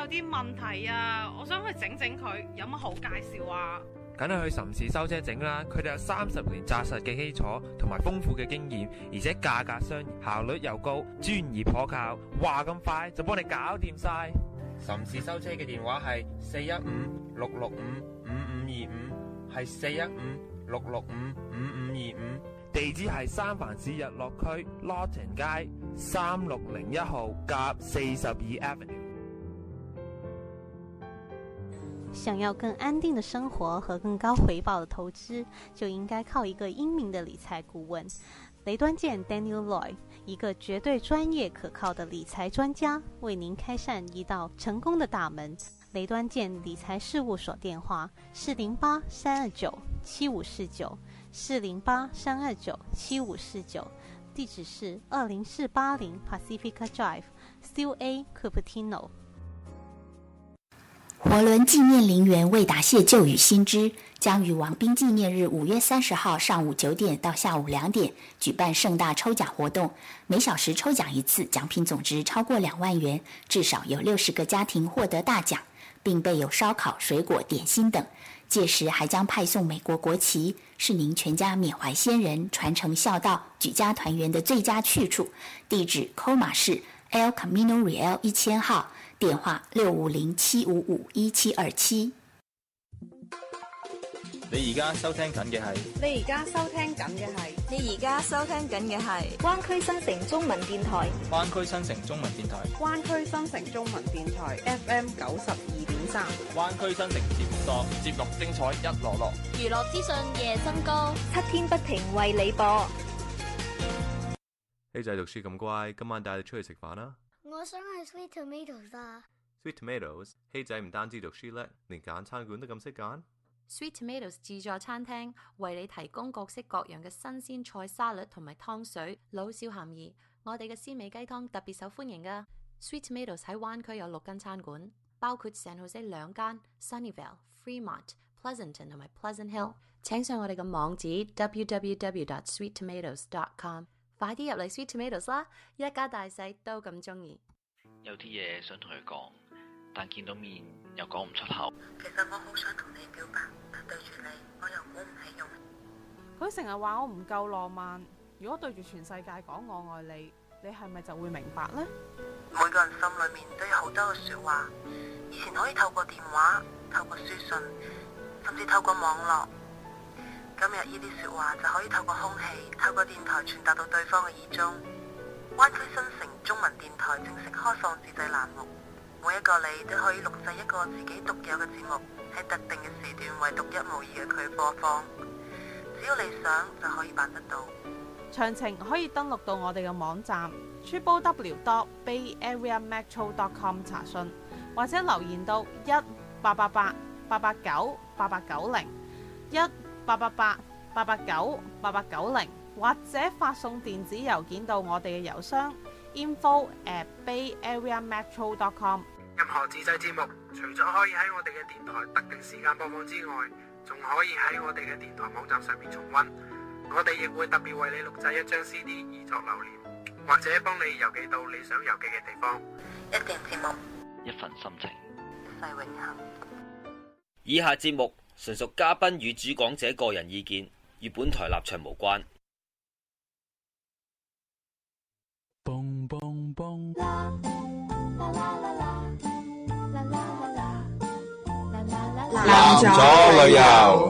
有啲問題啊，我想去整整佢，有乜好介紹啊？ 梗係去岑氏修車整啦，佢哋有30年紮實嘅基礎同埋豐富嘅經驗，而且價格相宜，效率又高，專業可靠，話咁快就幫你搞掂晒。岑氏修車嘅電話係415-665-5525，係415-665-5525，地址係三藩市日落區 Lawton 街3601號甲42 Avenue。 想要更安定的生活和更高回报的投资，就应该靠一个英明的理财顾问。雷端健 Daniel Loy， 一个绝对专业可靠的理财专家，为您开善一道成功的大门。雷端健理财事务所电话408-329-7549，408-329-7549，地址是20480 Pacifica Drive，CA Cupertino。 活伦纪念陵园为答谢旧与新知，将于王兵纪念日5月30号上午9点到下午2点举办盛大抽奖活动，每小时抽奖一次，奖品总值超过2万元，至少有60个家庭获得大奖，并备有烧烤、水果、点心等。届时还将派送美国国旗，是您全家缅怀先人、传承孝道、举家团圆的最佳去处。地址 Coma 市 El Camino Real 1000号，電話650-755-1727。 你而家收聽緊嘅係灣區新城中文電台， 灣區新城中文電台， 灣區新城中文電台 FM 92.3， 灣區新城節目多，節目精彩一籮籮， 娛樂資訊夜新歌，7天不停為你播。 希仔讀書咁乖，今晚帶你出去食飯啦！ 我想去 Sweet Tomatoes 啊！ Sweet Tomatoes， 希仔唔單止讀書叻，連揀餐館都咁識揀。 Sweet Tomatoes 自助餐廳為你提供各式各樣嘅新鮮菜沙律同埋湯水，老少咸宜。我哋嘅鮮味雞湯特別受歡迎㗎。Sweet Tomatoes 喺灣區有6間餐館，包括 San Jose 2間、Sunnyvale、Fremont、Pleasanton 同埋 Pleasant Hill。請上我哋嘅網址 www.sweettomatoes.com， 快啲入嚟 Sweet Tomatoes 啦！一家大細都咁鍾意。 有啲嘢想同佢講，但見到面又講唔出口。 其實我好想同你表白，但對住你我又鼓唔起勇。 佢成日話我唔夠浪漫，如果對住全世界講我愛你，你係咪就會明白呢？ 每個人心裏面都有好多嘅說話，以前可以透過電話、透過書信，甚至透過網絡。今日呢啲說話就可以透過空氣、透過電台傳達到對方嘅耳中。灣區新城中文電台正式開放自製欄目，每一個你都可以錄製一個自己獨有嘅節目，喺特定嘅時段為獨一無二嘅佢播放。只要你想就可以辦得到。 詳情可以登錄到我哋嘅網站 www.bayareametro.com 查詢，或者留言到1-888-889-8890 1-888-889-8890，或者發送電子郵件到我哋嘅郵箱 info@bayareametro.com。 任何自製節目，除咗可以喺我哋嘅電台特定時間播放之外，仲可以喺我哋嘅電台網站上面重溫。我哋亦會特別為你錄製一張 CD 以作留念，或者幫你郵寄到你想郵寄嘅地方。 一段節目， 一份心情， 世永恆。 以下節目純屬嘉賓與主講者個人意見，與本台立場無關。 蹦蹦蹦男左旅遊。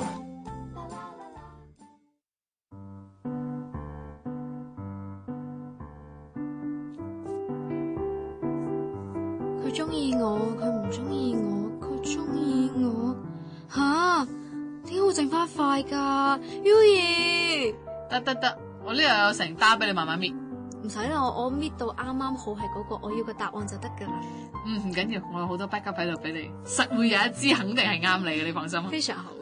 佢中意我，佢唔中意我，佢中意我。吓，點解會剩翻塊㗎 ？Yui， 得，我呢度有成打俾你慢慢搣。 唔使啦，我搣到啱啱好係嗰個我要嘅答案就得㗎啦。 唔緊要，我有好多 backup 喺度俾你，實會有一支肯定係啱你嘅，你放心。 非常好。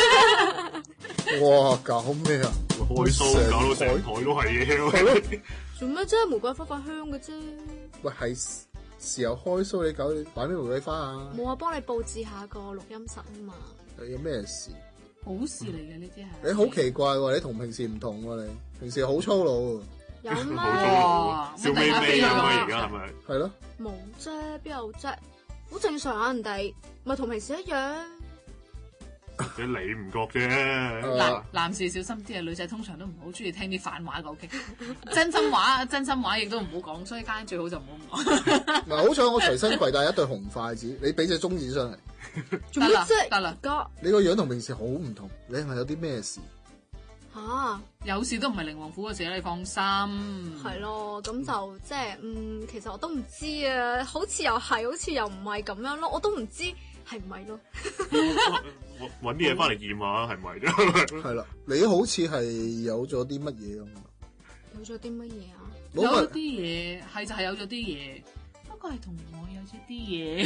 哇，搞咩啊？ 開騷搞到成台都係嘢。 做咩啫？玫瑰花發香嘅啫。 喂，係時候開騷，你搞擺咩玫瑰花啊？ 冇啊，幫你佈置下個錄音室啊嘛。 有咩事？ 好事嚟嘅呢啲係。 你好奇怪喎！你同平時唔同喎，你平時好粗魯。 有咩？ 小妹妹咁啊！而家係咪？ 係咯。 冇啫，邊有啫？ 好正常啊，人哋咪同平時一樣。 或者你唔覺啫。 男士小心啲啊，女仔通常都唔好中意聽啲反話嘅，OK？真心話亦都唔好講，所以家最好就唔好講。 嗱，好彩我隨身攜帶一對紅筷子，你俾隻中指上嚟。 做乜啫？ 得啦， 你個樣同平時好唔同，你係咪有啲咩事？ 有事都唔係靈王府嘅事啦，你放心。 係咯，咁就即係其實我都唔知啊，好似又係，好似又唔係咁樣咯，我都唔知係唔係咯。 搵啲嘢翻嚟驗下係咪啫？ 係啦，你好似係有咗啲乜嘢咁。 有咗啲乜嘢啊？ 有咗啲嘢，係就係有咗啲嘢，不過係同我有咗啲嘢。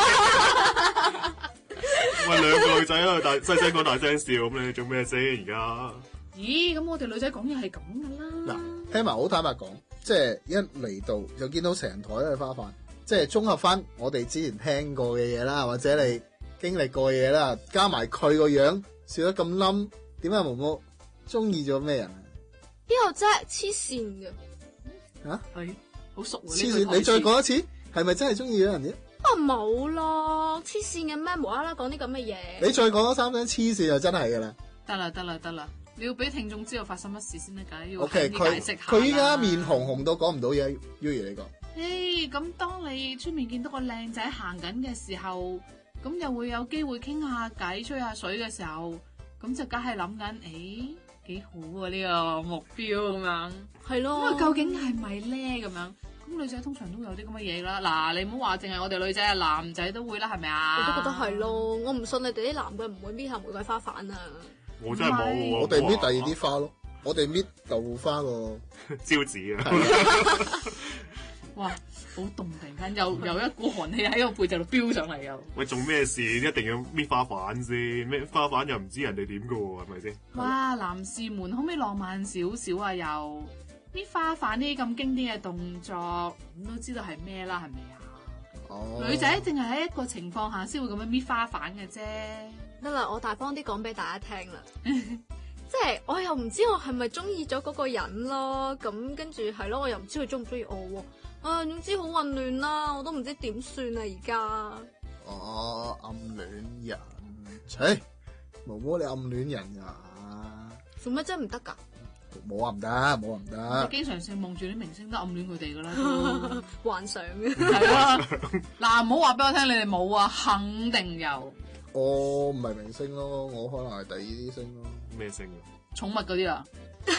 喂，兩個女仔喺度細聲講大聲笑，咁你做咩啫？而家？ 咦，咁我哋女仔講嘢係咁噶啦。 嗱，聽埋好坦白講，即係一嚟到就見到成台都係花瓣，即係綜合翻我哋之前聽過嘅嘢啦，或者你經歷過嘅嘢啦，加埋佢個樣笑得咁冧，點解毛毛中意咗咩人啊？ 邊個真係黐線嘅？ 係好熟喎！ 黐線，你再講一次，係咪真係中意咗人啫？ 冇咯，黐線嘅咩？無啦啦講啲咁嘅嘢。 你再講多3聲黐線就真係噶啦。 得啦，你要俾聽眾知道發生乜事先得㗎，要 OK， 解釋下。 佢依家面紅到講唔到嘢，Yoyi 你講。 咁當你出面見到個靚仔行緊嘅時候，咁又會有機會傾下偈、吹下水嘅時候，咁就梗係諗緊，幾好啊呢個目標咁樣。 係咯。 咁究竟係咪咧咁樣？咁女仔通常都會有啲咁嘅嘢啦。嗱，你唔好話淨係我哋女仔啊，男仔都會啦，係咪啊？ 我都覺得係咯，我唔信你哋啲男嘅唔會搣下玫瑰花瓣啊！ 我真係冇喎， 我哋搣第二啲花咯，我哋搣豆腐花個招紙啊！ 哇，好凍！突然間有一股寒氣喺個背脊度飆上嚟又。 喂，做咩事一定要搣花瓣先？搣花瓣又唔知人哋點噶喎，係咪先？ 哇，男士們可唔可以浪漫少少啊？又搣花瓣呢啲咁經典嘅動作，咁都知道係咩啦？係咪啊？女仔淨係喺一個情況下先會咁樣搣花瓣嘅啫。 得啦，我大方啲講俾大家聽啦，即係我又唔知我係咪中意咗嗰個人咯，咁跟住係咯，我又唔知佢中唔中意我喎，總之好混亂啦，我都唔知點算啊而家。 暗戀人，毛毛你暗戀人啊？ 做乜真係唔得㗎？ 冇話唔得。 我經常性望住啲明星都暗戀佢哋㗎啦， 幻想嘅。 係啊，嗱，唔好話俾我聽，你哋冇啊，肯定有。 我唔係明星咯，我可能係第二啲星咯。 咩星啊？ 寵物嗰啲啊？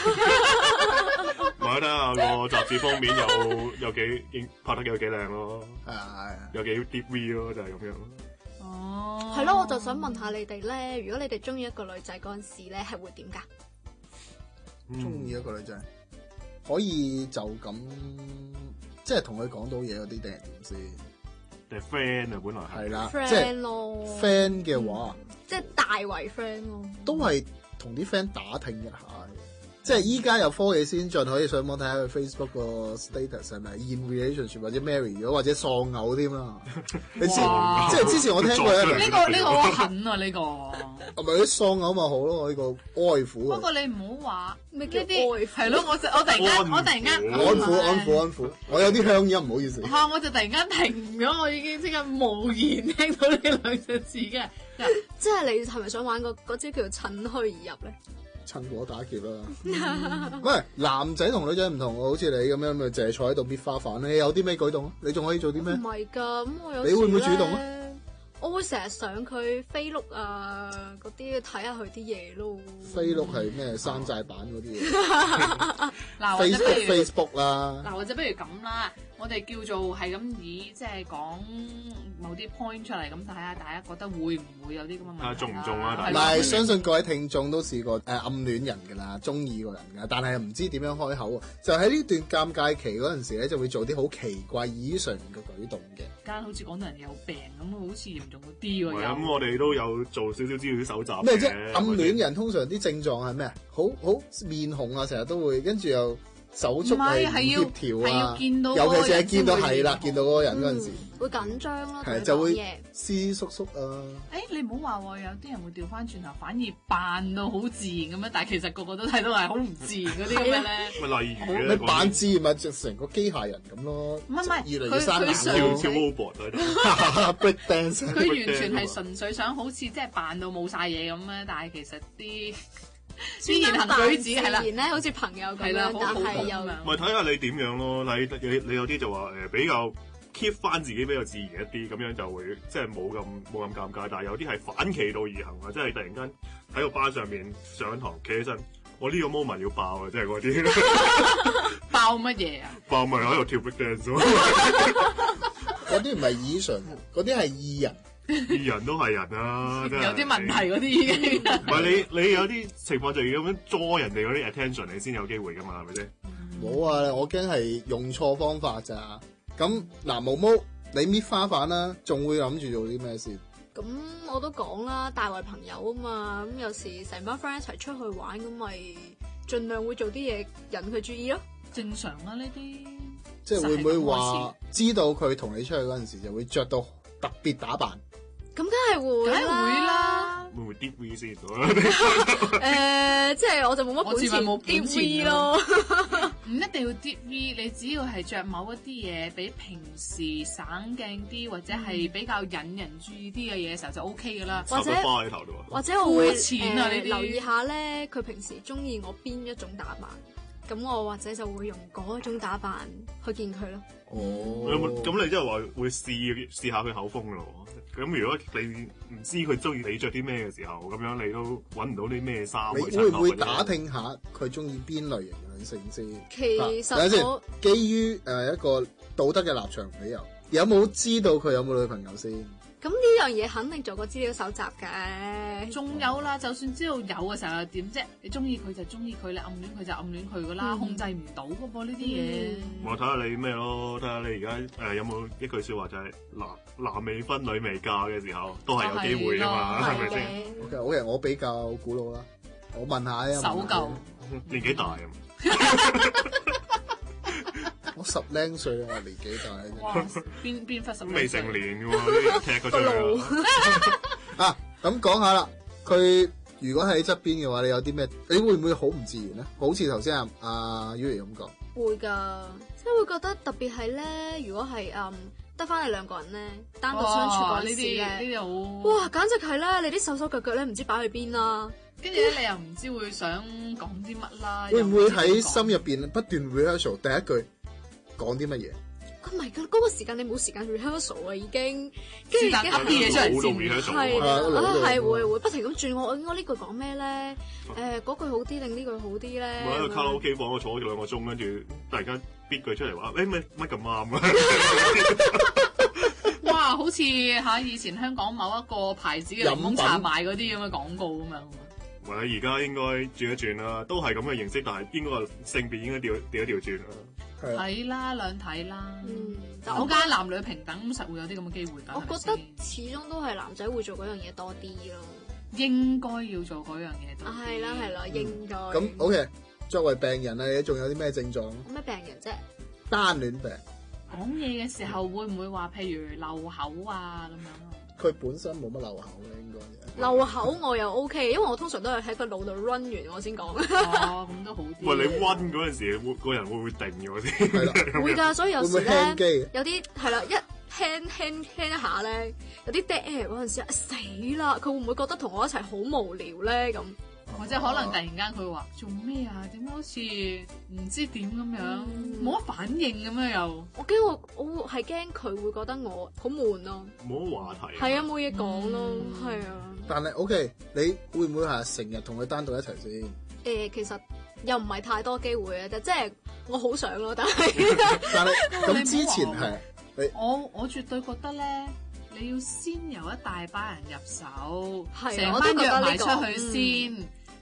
咪睇下個雜誌封面有幾拍得有幾靚咯，有幾 deep V 咯，就係咁樣。 哦， 係咯，我就想問下你哋咧，如果你哋中意一個女仔嗰陣時咧，係會點㗎？ 中意一個女仔可以就咁，即係同佢講到嘢嗰啲定係點先？ 定係 friend 啊，本來係啦， friend 咯 friend 嘅話， 即係大為 friend 咯， 都係同啲 friend 打聽一下。即係依家有科技先進，可以上網睇下佢 Facebook 個 status 係咪 in relationship 或者 marry 咗或者喪偶添啦。你知即係之前我聽過一個呢個好狠啊呢個。 係咪啲喪偶咪好咯？我呢個哀撫。 不過你唔好話咩叫哀撫？ 係咯，我突然間安撫。我有啲鄉音，唔好意思。 我就突然間停咗，我已經即刻無言聽到呢兩隻字嘅。 即係你係咪想玩嗰招叫趁虛而入咧？ 趁火打劫啦！喂，男仔同女仔唔同，好似你咁樣咪淨係坐喺度搣花瓣，你有啲咩舉動啊？你仲可以做啲咩？ 唔係㗎，咁我有時你會唔會主動啊？ 我會成日上佢飛碌啊嗰啲睇下佢啲嘢咯。 飛碌係咩？山寨版嗰啲嘢。 嗱 ，Facebook 啦。 嗱，或者不如咁啦，我哋叫做係咁以即係講某啲 point 出嚟咁睇下，大家覺得會唔會有啲咁嘅問題？ 中唔中啊？ 唔係，相信各位聽眾都試過暗戀人㗎啦，中意個人㗎，但係又唔知點樣開口。就喺呢段尷尬期嗰陣時咧，就會做啲好奇怪、異常嘅舉動嘅。 間好似講到人有病咁，好似嚴重咗啲喎。 咁我哋都有做少少資料搜集。 咩啫？暗戀人通常啲症狀係咩啊？好面紅啊，成日都會，跟住又手足係唔協調啊， 係要見到， 尤其是係見到係啦，見到嗰個人嗰陣時， 會緊張咯， 係就會斯叔叔啊。 你唔好話喎，有啲人會調翻轉頭，反而扮到好自然咁樣，但係其實個個都睇到係好唔自然嗰啲咁嘅咧。 咪例如你扮自然咪成個機械人咁咯？ 唔係， 越嚟越生硬跳 robot 喺度 ，break dance。 佢完全係純粹想好似即係扮到冇晒嘢咁咧，但係其實啲言行舉止係啦， 咧好似朋友咁樣，但係又咪睇下你點樣咯。你有啲就話比較 keep 翻自己比較自然一啲，咁樣就會即係冇咁尷尬。但係有啲係反其道而行啊，即係突然間喺個班上面上堂企起身，我呢個 moment 要爆啊！即係嗰啲爆乜嘢啊？ 爆咪喺度跳 break dance 咯。 嗰啲唔係異常，嗰啲係異人。 異人都係人啊， 有啲問題嗰啲已經。 唔係你有啲情況就要咁樣捉人哋嗰啲 attention，你先有機會噶嘛，係咪先？ 冇啊，我驚係用錯方法咋。咁嗱，毛毛你搣花瓣啦，仲會諗住做啲咩先？ 咁我都講啦，大為朋友啊嘛。咁有時成班 friend 一齊出去玩，咁咪盡量會做啲嘢引佢注意咯。 正常啊，呢啲。 即係會唔會話知道佢同你出去嗰陣時，就會着到特別打扮？ 咁梗係會啦， 會唔會 deep V 先？ 即係我就冇乜本錢 deep V 咯， 唔一定要 deep V， 你只要係着某一啲嘢比平時省鏡啲，或者係比較引人注意啲嘅嘢嘅時候就 OK 噶啦。 或者花喺頭度啊， 或者我會留意下咧，佢平時中意我邊一種打扮，咁我或者就會用嗰種打扮去見佢咯。 咁你即係話會試下佢口風咯。咁如果你唔知佢中意你着啲咩嘅時候，咁樣你都揾唔到啲咩衫。 你會唔會打聽下佢中意邊類型嘅女性先？ 其實我基於一個道德嘅立場理由，有冇知道佢有冇女朋友先？ 咁呢樣嘢肯定做過資料搜集嘅。 仲有啦，就算知道有嘅時候又點啫？你中意佢就中意佢，你暗戀佢就暗戀佢噶啦，控制唔到噶噃呢啲嘢。 我睇下你咩咯，睇下你而家有冇一句説話就係男未婚女未嫁嘅時候都係有機會噶嘛，係咪先 ？OK，我比較古老啦，我問下啊。 守舊年紀大啊？ 我10零歲啊，年紀大啫。 哇！邊忽10 未成年嘅喎，踢嗰張啊！咁講下啦，佢如果喺側邊嘅話，你有啲咩？你會唔會好唔自然咧？好似頭先阿 Yuri 咁講。 會㗎，即係會覺得特別係咧，如果係得翻你兩個人咧，單獨相處嗰陣時咧， 呢啲好哇！簡直係咧，你啲手手腳腳咧唔知擺去邊啦。 跟住咧，你又唔知會想講啲乜啦。 會唔會喺心入邊不斷 rehearsal 第一句講啲乜嘢？ 唔係㗎，嗰個時間你冇時間 rehearsal 啊，已經。跟住噏啲嘢出嚟先。 係啊，係會不停咁轉我呢句講咩咧？嗰句好啲定呢句好啲咧？ 我喺個卡拉 OK 房我坐咗2個鐘，跟住突然間逼句出嚟話，乜咁啱啊！ 哇，好似以前香港某一個牌子嘅檸檬茶賣嗰啲咁嘅廣告咁樣。 或者而家應該轉一轉啦，都係咁嘅形式，但係應該個性別應該調一調轉啦。 睇啦，兩睇啦。但我覺得男女平等咁實會有啲咁嘅機會㗎。 我覺得始終都係男仔會做嗰樣嘢多啲咯。 應該要做嗰樣嘢多啲。 係啦，應該。 咁 OK，作為病人啊，你仲有啲咩症狀？ 咩病人啫？ 單戀病。 講嘢嘅時候會唔會話譬如漏口啊咁樣？ 佢本身冇乜漏口嘅，應該。 漏口我又 OK，因為我通常都係喺個腦度 run 完我先講。 哦，咁都好啲。 喂，你 run 嗰陣時，個人會唔會定嘅先？ 係啦， 會㗎，所以有時咧， 會有啲係啦，一輕一下咧，有啲 dead air 嗰陣時，死啦！佢會唔會覺得同我一齊好無聊咧？咁或者可能突然間佢話做咩啊？點解好似唔知點咁樣，冇乜反應咁樣又？ 我驚我係驚佢會覺得我好悶咯， 冇乜話題。 係啊，冇嘢講咯，係啊。 但係 OK，你會唔會係成日同佢單獨一齊先？ 其實又唔係太多機會嘅，即係我好想咯，但係咁之前係我絕對覺得咧，你要先由一大班人入手， 成班約埋出去先。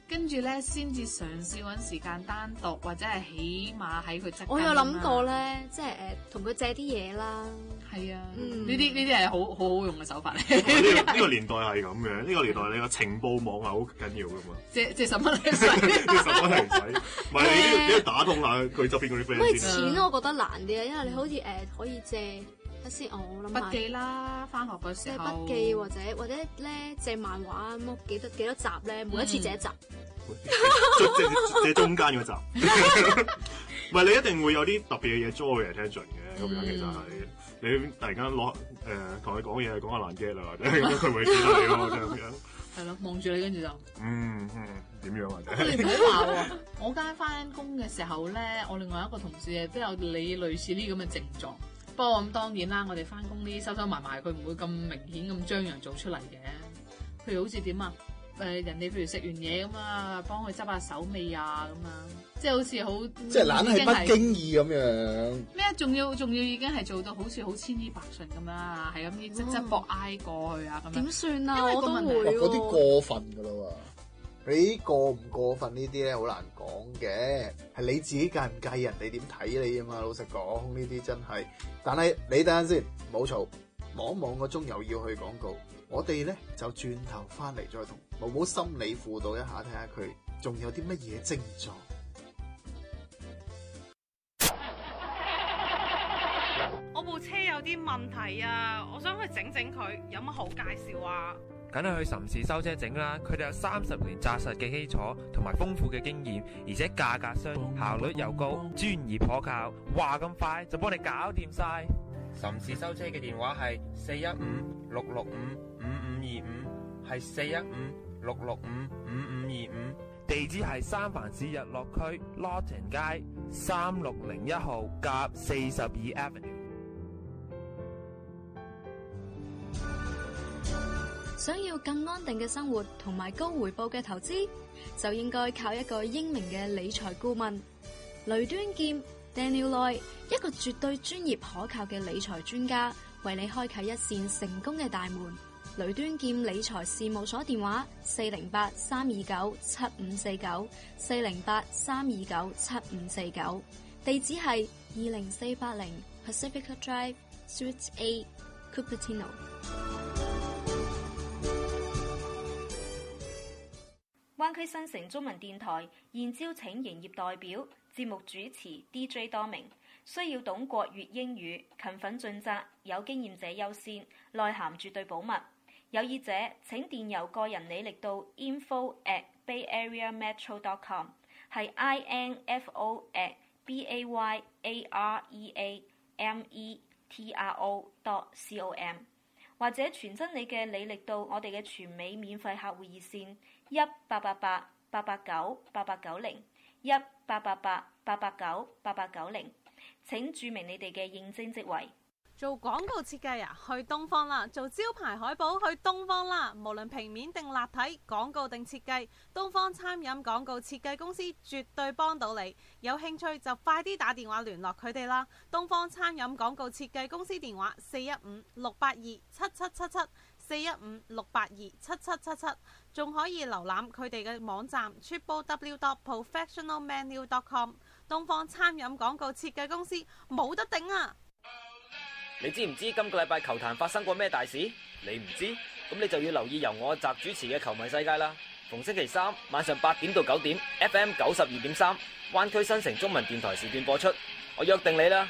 跟住咧先至嘗試揾時間單獨，或者係起碼喺佢側近。 我有諗過咧，即係同佢借啲嘢啦。 係啊，呢啲係好用嘅手法嚟。 呢個年代係咁嘅，呢個年代你個情報網係好緊要噶嘛。 借10蚊嚟使， 借10蚊嚟使，唔係你要打通下佢側邊嗰啲 friend 先。 喂，錢我覺得難啲啊，因為你好似可以借。先我諗筆記啦，翻學嘅時候筆記或者咧借漫畫咁幾多集咧，每一次借一集， 借中間嗰集。唔係你一定會有啲特別嘅嘢 draw 嘅 attention 嘅，咁樣其實係你突然間攞同佢講嘢講下爛 get 啦，或者咁佢會見到你咯，即係咁樣。 係咯，望住你跟住就點樣啊？ 你唔好話喎，我間翻工嘅時候咧，我另外一個同事都有你類似呢咁嘅症狀。不過咁當然啦，我哋翻工啲收收埋埋，佢唔會咁明顯咁張揚做出嚟嘅。譬如好似點啊？人哋譬如食完嘢咁啊，幫佢執下手尾啊咁啊，即係好似好即係懶係不經意咁樣。 咩？仲要已經係做到好似好千依百順咁啦，係咁啲側膊挨過去啊咁樣。點算啊？我都會嗰啲過分噶啦喎。你過唔過分呢啲咧，好難講嘅，係你自己介唔介意人哋點睇你啊嘛。老實講，呢啲真係。但係你等陣先，唔好嘈，望一望個鐘又要去廣告。我哋咧就轉頭翻嚟再同毛毛心理輔導一下，睇下佢仲有啲乜嘢症狀。 我部車有啲問題啊，我想去整佢，有乜好介紹啊？ 梗係去岑氏修車整啦，佢哋有30年紮實嘅基礎同埋豐富嘅經驗，而且價格相宜，效率又高，專業可靠，話咁快就幫你搞掂晒。岑氏修車嘅電話係415-665-5525，係415-665-5525，地址係三藩市日落區 Lawton 街3601號甲42 Avenue。 想要更安定嘅生活同埋高回報嘅投資，就應該靠一個英明嘅理財顧問雷端劍 Daniel Loy， 一個絕對專業可靠嘅理財專家，為你開啟一扇成功嘅大門。雷端劍理財事務所電話408-329-7549 408-329-7549，地址係20480 Pacifica Drive Suite A Cupertino。 灣區新城中文電台現招請營業代表、節目主持 DJ 多名，需要懂國粵英語，勤奮盡責，有經驗者優先，內涵絕對保密。有意者請電郵個人履歷到 info@bayareametro.com， 係 info@bayareametro.com， 或者傳真你嘅履歷到我哋嘅全美免費客戶熱線1888-889-8890 1888-889-8890，請註明你哋嘅應徵職位。 做廣告設計啊，去東方啦；做招牌海報，去東方啦。無論平面定立體，廣告定設計，東方餐飲廣告設計公司絕對幫到你。有興趣就快啲打電話聯絡佢哋啦。東方餐飲廣告設計公司電話415-682-7777 415-682-7777，仲可以瀏覽佢哋嘅網站 www.professionalmenu.com。東方餐飲廣告設計公司冇得頂啊！ 你知唔知今個禮拜球壇發生過咩大事？你唔知？咁你就要留意由我澤主持嘅球迷世界啦。逢星期三晚上8點到9點 ，FM 92.3，灣區新城中文電台時段播出。我約定你啦。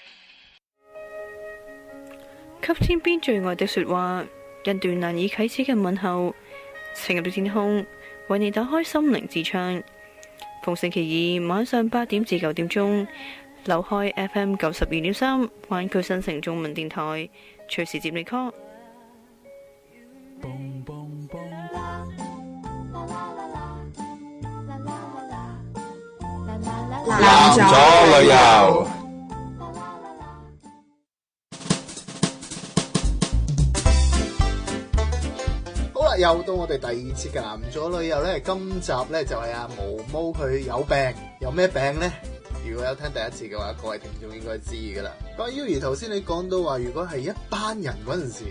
給天邊最愛的說話，一段難以啟齒嘅問候，情入到天空，為你打開心靈之窗。逢星期二晚上8點至9點鐘。留開 FM 92.3，灣區新城中文電台，隨時接你 call。 男左旅遊。 好啦，又到我哋第二次嘅男左旅遊咧，今集咧就係阿毛毛佢有病，有咩病咧？如果有聽第一次嘅話，各位聽眾應該知噶啦。關於頭先你講到話，如果係一班人嗰陣時，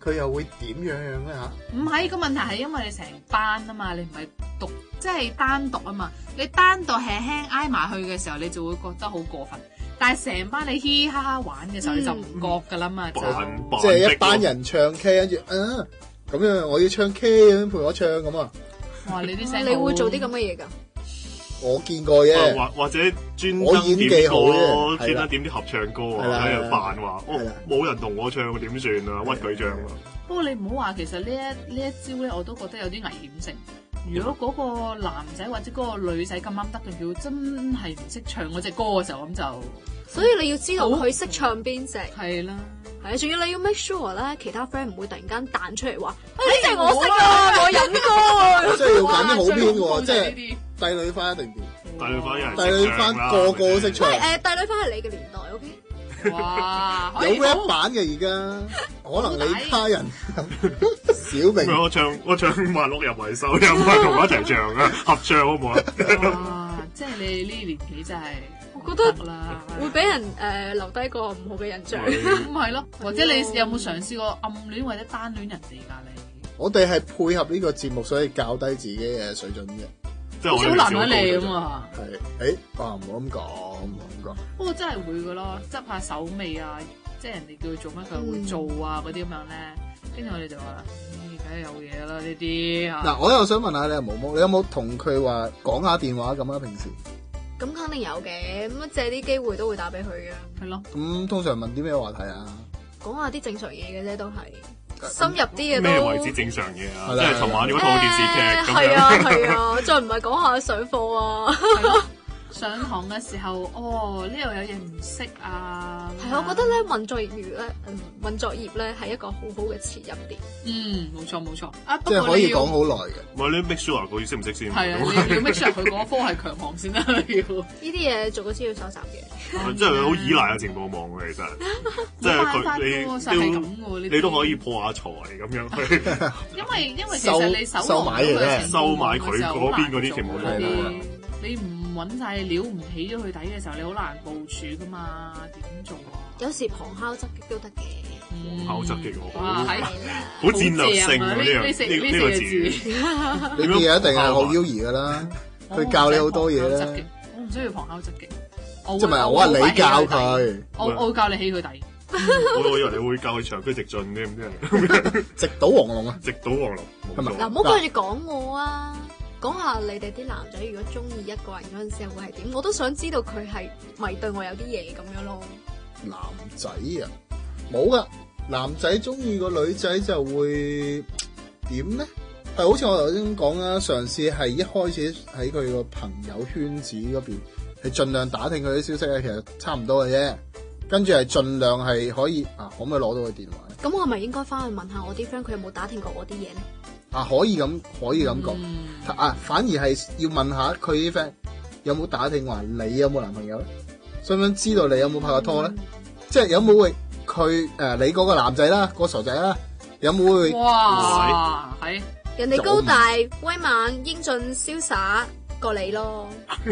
佢又會點樣咧嚇？ 唔係，個問題係因為你成班啊嘛，你唔係獨即係單獨啊嘛，你單獨輕輕挨埋去嘅時候，你就會覺得好過分。但係成班你嘻嘻哈哈玩嘅時候，你就唔覺㗎啦嘛， 即係一班人唱 K， 跟住咁樣我要唱 K 咁陪我唱咁啊！ 哇！你啲聲， 你會做啲咁嘅嘢㗎？ 我見過嘅， 或者專我演技好嘅，專登點啲合唱歌啊，喺度扮話，冇人同我唱，點算啊？屈佢唱啊！ 不過你唔好話，其實呢一招咧，我都覺得有啲危險性。如果嗰個男仔或者嗰個女仔咁啱得嘅票，真係唔識唱嗰隻歌嘅時候，咁就所以你要知道佢識唱邊隻。 係啦， 係啊，仲要你要 make sure 咧，其他 friend 唔會突然間彈出嚟話，呢隻我識啊，我飲歌。 即係要揀啲好編喎，即係帝女花一定掂。 帝女花人， 帝女花個個都識唱。 喂，帝女花係你嘅年代 ，OK？ 哇！ 有 rap 版嘅而家，可能李嘉仁、小明。 我唱萬六人為首，有冇同我一齊唱啊？合唱好唔好啊？ 哇！即係你呢年紀真係， 我覺得會俾人留低個唔好嘅印象。 咁係咯，或者你有冇嘗試過暗戀或者單戀人哋㗎你？ 我哋係配合呢個節目，所以較低自己嘅水準嘅。 好似好難揾你咁啊！ 係，唔好咁講，唔好咁講。 不過真係會㗎咯，執下手尾啊，即係人哋叫佢做乜佢會做啊嗰啲咁樣咧。跟住我哋就話，梗係有嘢啦呢啲嚇。 嗱，我又想問下你啊，毛毛，你有冇同佢話講下電話咁啊？平時咁肯定有嘅，咁借啲機會都會打俾佢嘅。 係咯。 咁通常問啲咩話題啊？ 講下啲正常嘢嘅啫，都係。深入啲嘅都咩為之正常嘢啊？即係尋晚嗰套電視劇咁樣。 係啊係啊，再唔係講下上課啊。 上堂嘅時候，呢度有嘢唔識啊。 係，我覺得咧問作業咧係一個好好嘅切入點。 冇錯冇錯。 即係可以講好耐嘅。 唔係你 make sure 佢識唔識先？ 係啊，你要 make sure 佢嗰科係強項先啦。要呢啲嘢做個資料搜集嘅。 即係好依賴啊情報網嘅，其實。即係你都可以破下財咁樣去。 因為其實你收買佢嗰邊嗰啲情報網。 你唔揾晒料，唔起咗佢底嘅時候，你好難部署噶嘛？點做啊？ 有時旁敲側擊都得嘅。 旁敲側擊好戰略性啊！呢個字， 呢啲嘢一定係好妖兒噶啦，佢教你好多嘢啦。 我唔需要旁敲側擊， 即係咪我話你教佢？ 我會教你起佢底。 我以為你會教佢長驅直進嘅咁樣， 直搗黃龍啊！ 直搗黃龍係咪？ 嗱，唔好掛住講我啊！講下你哋啲男仔如果中意一個人嗰陣時候會係點？我都想知道佢係咪對我有啲嘢咁樣咯。 男仔啊，冇噶，男仔中意個女仔就會點咧？係好似我頭先講啦，嘗試係一開始喺佢個朋友圈子嗰邊係盡量打聽佢啲消息咧，其實差唔多嘅啫。跟住係盡量係可以可唔可以攞到佢電話？ 咁我咪應該翻去問下我啲 friend，佢有冇打聽過我啲嘢咧？ 可以咁講，反而係要問下佢啲 friend 有冇打聽話你有冇男朋友咧？想唔想知道你有冇拍過拖咧？即係有冇會佢你嗰個男仔啦，個傻仔啦，有冇會？ 哇，係人哋高大威猛英俊瀟灑過你咯。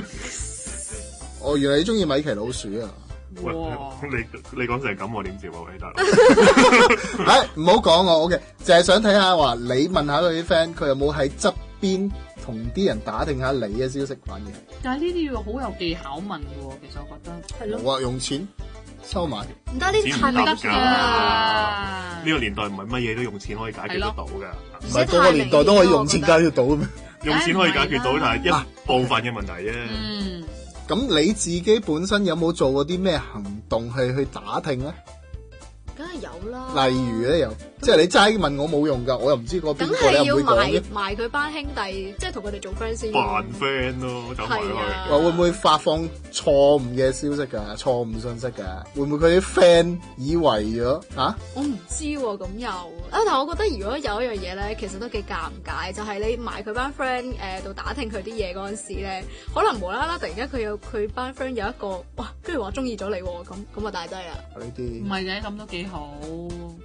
原來你中意米奇老鼠啊！ 哇！你講成咁，我點接啊？喂，大佬， 唔好講我 OK，就係想睇下話你問下佢啲 friend，佢有冇喺側邊同啲人打聽下你嘅消息反而。 但係呢啲要好有技巧問嘅，其實我覺得係咯。 我話用錢收買， 唔得呢啲太明顯啦。 呢個年代唔係乜嘢都用錢可以解決得到嘅， 唔係個個年代都可以用錢解決到嘅咩？ 用錢可以解決到，但係一部分嘅問題啫。 咁你自己本身有冇做過啲咩行動係去打聽咧？ 梗係有啦。 例如咧，即係你齋問我冇用噶，我又唔知嗰邊個你又唔會講嘅。 梗係要埋佢班兄弟，即係同佢哋做 friend 先。 扮 friend 咯，走埋去。 話會唔會發放錯誤嘅消息噶？錯誤信息噶？會唔會佢啲 friend 以為咗啊？ 我唔知喎，咁又但係我覺得如果有一樣嘢咧，其實都幾尷尬，就係你埋佢班 friend 度打聽佢啲嘢嗰陣時咧，可能無啦啦突然間佢班 friend 有一個哇，跟住話中意咗你喎，咁啊大劑啦。 呢啲唔係嘅，咁都幾好。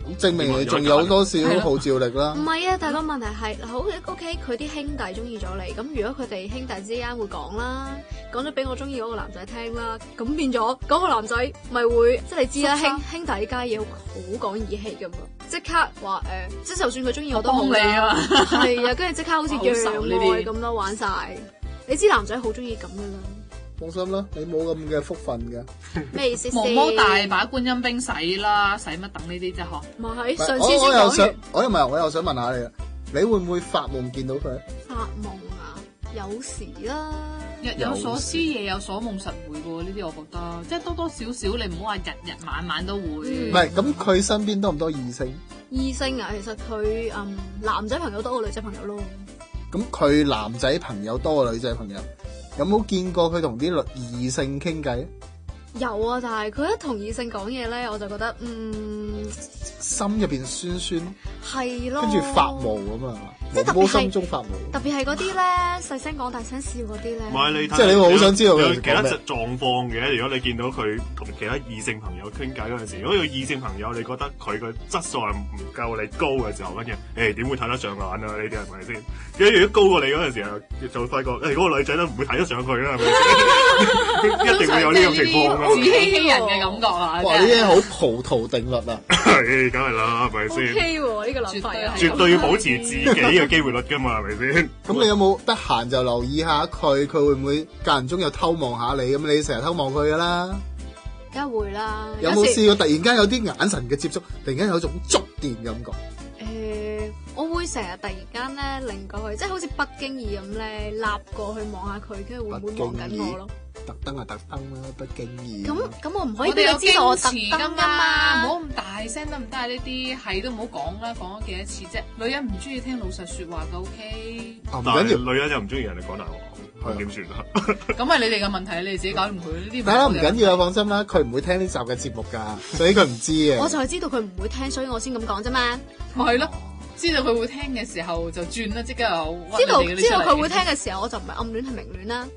咁證明你仲有多少號召力啦。 唔係啊，但係個問題係，好 OK，佢啲兄弟中意咗你，咁如果佢哋兄弟之間會講啦，講咗俾我中意嗰個男仔聽啦，咁變咗嗰個男仔咪會，即係你知啦，兄弟家嘢好講義氣噶嘛，即刻話即係就算佢中意我都好啦，係啊，跟住即刻好似讓愛咁咯，玩晒。你知男仔好中意咁噶啦。 放心啦，你冇咁嘅福分嘅。 咩意思？ 毛毛大把觀音冰使啦，使乜等呢啲啫？嗬。 唔係，上次先講完。 我又想問下你啦，你會唔會發夢見到佢？ 發夢啊，有時啦。 日有所思，夜有所夢，實會喎。呢啲我覺得，即係多多少少，你唔好話日日晚晚都會。 唔係，咁佢身邊多唔多異性？ 異性啊，其實佢男仔朋友多過女仔朋友咯。 咁佢男仔朋友多過女仔朋友？有冇見過佢同啲異性傾偈？ 有啊，但係佢一同異性講嘢咧，我就覺得心入邊酸酸， 係咯， 跟住發毛咁啊，毛毛心中發毛。 特別係嗰啲咧細聲講大聲笑嗰啲咧。 唔係你睇， 即係你會好想知道有其他狀況嘅。如果你見到佢同其他異性朋友傾偈嗰陣時，如果個異性朋友你覺得佢個質素係唔夠你高嘅時候，跟住點會睇得上眼啊？呢啲係咪先？如果高過你嗰陣時候，就會發覺嗰個女仔都唔會睇得上佢啦，係咪先？一定會有呢種情況㗎。 自欺欺人嘅感覺啊！ 哇！呢啲好葡萄定律啊！ 係，梗係啦，係咪先 ？OK 喎，呢個諗法絕對要保持自己嘅機會率㗎嘛，係咪先？ 咁你有冇得閒就留意下佢會唔會間唔中又偷望下你？咁你成日偷望佢㗎啦， 梗係會啦。 有冇試過突然間有啲眼神嘅接觸，突然間有一種觸電感覺？ 我會成日突然間咧擰過去，即係好似不經意咁咧，立過去望下佢，跟住會唔會望緊我咯？ 特登啦，不經意。 咁我唔可以俾你知道我特登噶嘛？ 唔好咁大聲得唔得啊？呢啲係都唔好講啦，講咗幾多次啫？女人唔中意聽老實説話嘅 ，OK。 唔緊要， 女人又唔中意人哋講大話，點算啊？ 咁係你哋嘅問題，你哋自己搞掂佢呢啲。 得啦，唔緊要啊，放心啦，佢唔會聽呢集嘅節目㗎，所以佢唔知嘅。 我就係知道佢唔會聽，所以我先咁講啫嘛。 咪係咯。知道佢會聽嘅時候就轉啦，即刻又知道佢會聽嘅時候，我就唔係暗戀係明戀啦。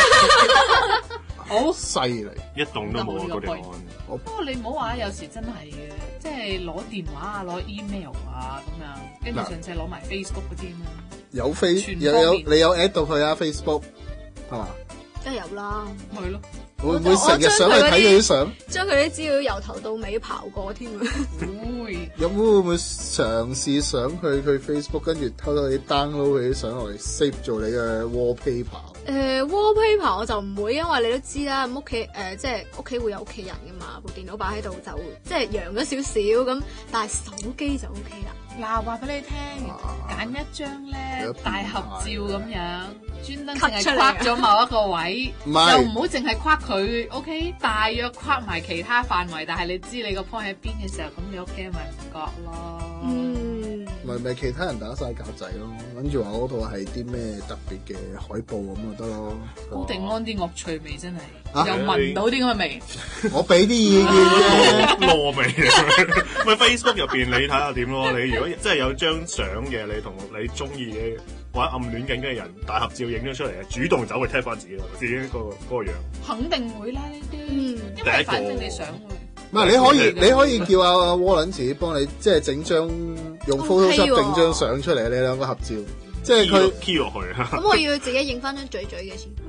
好犀利， 一動都冇嗰條案。 不過你唔好話，有時真係嘅，即係攞電話啊、攞 email 啊咁樣，跟住上次攞埋 Facebook 嗰啲嘛。 有你有 at 到佢啊 Facebook 係嘛？ 梗係有啦， 咪咯。 會唔會成日上去睇佢啲相？ 將佢啲資料由頭到尾刨過添啊！ 有冇會唔會嘗試上去佢 Facebook， 跟住偷偷哋 download 佢啲相落嚟 save 做你嘅 wallpaper？wallpaper 我就唔會，因為你都知啦，屋企即係屋企會有屋企人噶嘛，部電腦擺喺度就即係揚咗少少咁，但係手機就 OK 啦。 嗱，話俾你聽，揀一張咧大合照咁樣，專登淨係框咗某一個位，又唔好淨係框佢 ，OK？ 大約框埋其他範圍，但係你知你個 point 喺邊嘅時候，咁你屋企咪唔覺咯。 咪其他人打晒格仔咯，跟住話嗰度係啲咩特別嘅海報咁就得咯。 高定安啲惡趣味真係，又聞到啲咁嘅味。 我俾啲意見啫， 攞味。咪 Facebook 入邊你睇下點咯？你如果真係有張相嘅，你同你中意嘅或者暗戀緊嘅人大合照影咗出嚟，主動走去踢翻自己嗰個樣。 肯定會啦呢啲，因為反正你想會。 唔係你可以叫阿窩輪自己幫你，即係整張用 Photoshop 整張相出嚟，你兩個合照，即係佢 key 落去。 咁我要自己影翻張嘴嘴嘅先。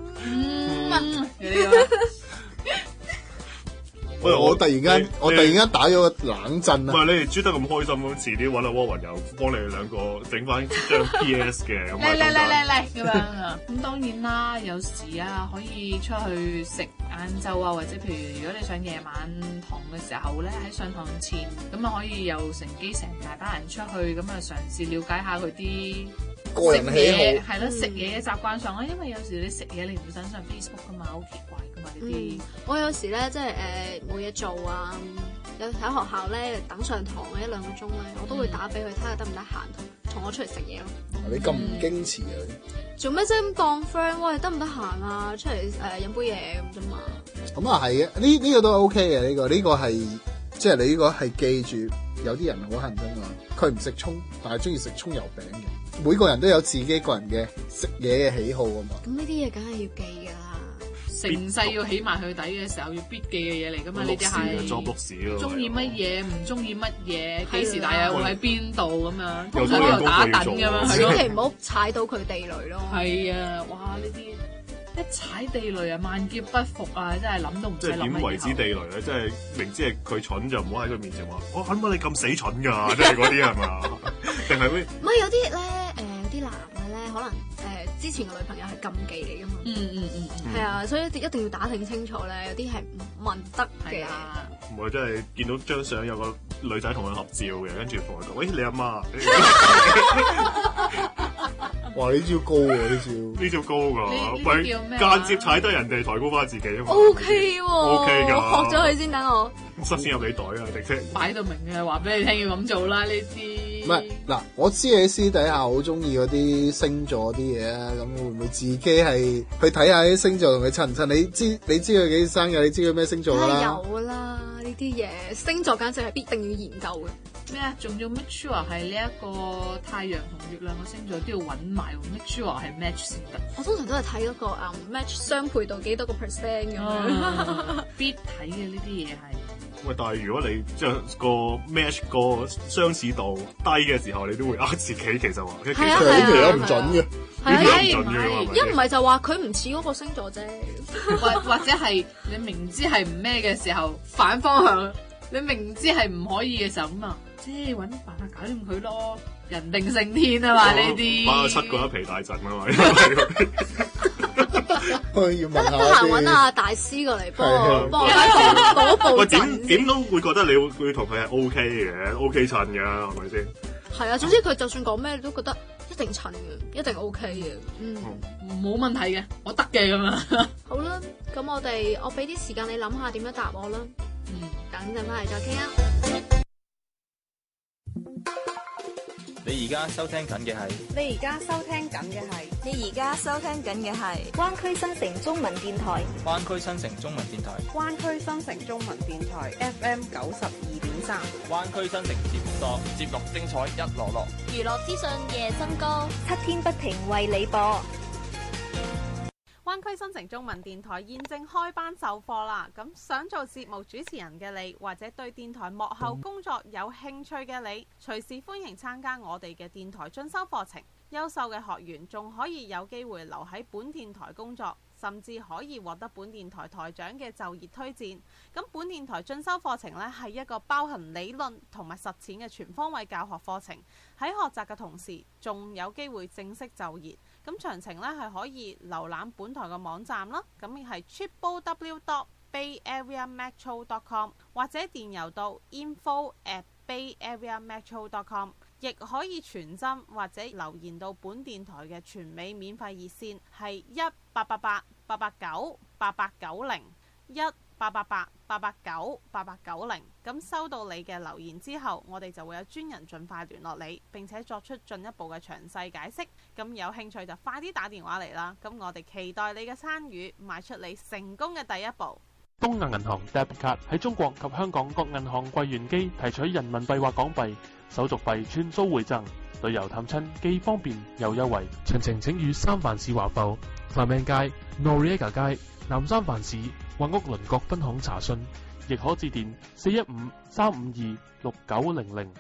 喂，我突然間打咗個冷震啊！ 唔係你哋煮得咁開心咁，遲啲揾阿窩雲又幫你哋兩個整翻張 PS 嘅咁嚟咁樣。咁當然啦，有時啊可以出去食晏晝啊，或者譬如如果你上夜晚堂嘅時候咧，喺上堂前咁啊可以又乘機成大班人出去咁啊嘗試了解下佢啲個人喜好， 係咯，食嘢嘅習慣上啦。因為有時你食嘢你唔會想上 Facebook 噶嘛，好奇怪噶嘛呢啲。 我有時咧即係冇嘢做啊，有喺學校咧等上堂嘅1-2個鐘咧，我都會打俾佢睇下得唔得閒同我出嚟食嘢咯。 你咁唔矜持啊？ 做咩啫咁當 friend？喂，得唔得閒啊？出嚟飲杯嘢咁啫嘛。咁啊係嘅，呢個都 OK 嘅，呢個係即係你呢個係記住，有啲人好恨真嘛，佢唔食葱，但係中意食葱油餅嘅。每個人都有自己個人嘅食嘢嘅喜好啊嘛。 咁呢啲嘢梗係要記㗎啦。 成世要起埋佢底嘅時候要必記嘅嘢嚟噶嘛？呢啲係作碌屎咯， 中意乜嘢唔中意乜嘢，幾時大約會喺邊度咁樣，通有常喺度打躉咁樣， 千祈唔好踩到佢地雷咯。 係啊，哇！呢啲一踩地雷啊，萬劫不復啊，真係諗都唔使諗。 即係點為之地雷咧？即係明知係佢蠢就唔好喺佢面前話，我諗乜你咁死蠢㗎？即係嗰啲係嘛？定係咩？ 唔係有啲咧啲男嘅咧，可能之前嘅女朋友係禁忌嚟㗎嘛。係啊，所以一定要打聽清楚咧，有啲係唔問得嘅。 唔係真係見到張相有個女仔同佢合照嘅，跟住同佢講：喂，你阿媽。 哇！呢招高喎， 呢招高㗎，咪間接踩低人哋，抬高翻自己啊嘛。 O K 喎 ，O K 㗎， 學咗佢先等我。 塞先入你袋啊，迪姐。 擺到明嘅，話俾你聽要咁做啦，呢啲。 唔係嗱，我知你私底下好中意嗰啲星座啲嘢啊，咁會唔會自己係去睇下啲星座同佢襯唔襯？你知佢幾時生日？你知佢咩星座啦？ 有啦，呢啲嘢星座簡直係必定要研究嘅。 咩啊？仲要 make sure 係呢一個太陽同月亮嘅星座都要揾埋 make sure 係 match 先得。 我通常都係睇嗰個match 相配度幾多個 percent 咁樣， 必睇嘅呢啲嘢係。 喂，但係如果你即係個 match 個相似度低嘅時候，你都會呃自己，其實話其實呢條友唔準嘅， 呢條唔準嘅， 一唔係就話佢唔似嗰個星座啫， 或者係你明知係唔咩嘅時候反方向，你明知係唔可以嘅時候咁啊，即係揾辦法搞掂佢咯，人定勝天啊嘛呢啲。 打咗7個一皮大陣啊嘛。 要問下得閒揾阿大師過嚟幫我嗰步喂，點都會覺得你會同佢係 O K 嘅，O K 襯嘅，係咪先？ 係啊，總之佢就算講咩，你都覺得一定襯嘅，一定 O K 嘅， 冇問題嘅，我得嘅咁樣。 好啦，咁我俾啲時間你諗下點樣答我啦。等陣翻嚟再傾啊。 你而家收聽緊嘅係灣區新城中文電台。 灣區新城中文電台。 灣區新城中文電台 FM 92.3。 灣區新城節目多，節目精彩一籮籮。 娛樂資訊夜增高，7天不停為你播。 灣區新城中文電台現正開班授課啦！咁想做節目主持人嘅你，或者對電台幕後工作有興趣嘅你，隨時歡迎參加我哋嘅電台進修課程。優秀嘅學員仲可以有機會留喺本電台工作，甚至可以獲得本電台台長嘅就業推薦。咁本電台進修課程呢，係一個包含理論同埋實踐嘅全方位教學課程。喺學習嘅同時，仲有機會正式就業。咁詳情呢，係可以瀏覽本台嘅網站啦，咁係 www.bayareametro.com 或者電郵到 info@bayareametro.com， 亦可以傳真或者留言到本電台嘅全美免費熱線係1888-889-8890 1888-889-8890。咁收到你嘅留言之後，我哋就會有專人盡快聯絡你，並且作出進一步嘅詳細解釋。咁有興趣就快啲打電話嚟啦！咁我哋期待你嘅參與，邁出你成功嘅第一步。 東亞銀行 Debit Card 喺中國及香港各銀行櫃員機提取人民幣或港幣，手續費穿蘇回贈，旅遊探親既方便又優惠。詳情請與三藩市華埠、Clement街、Noriega 街、南三藩市或屋鄰國分行查詢，亦可致電415-352-6900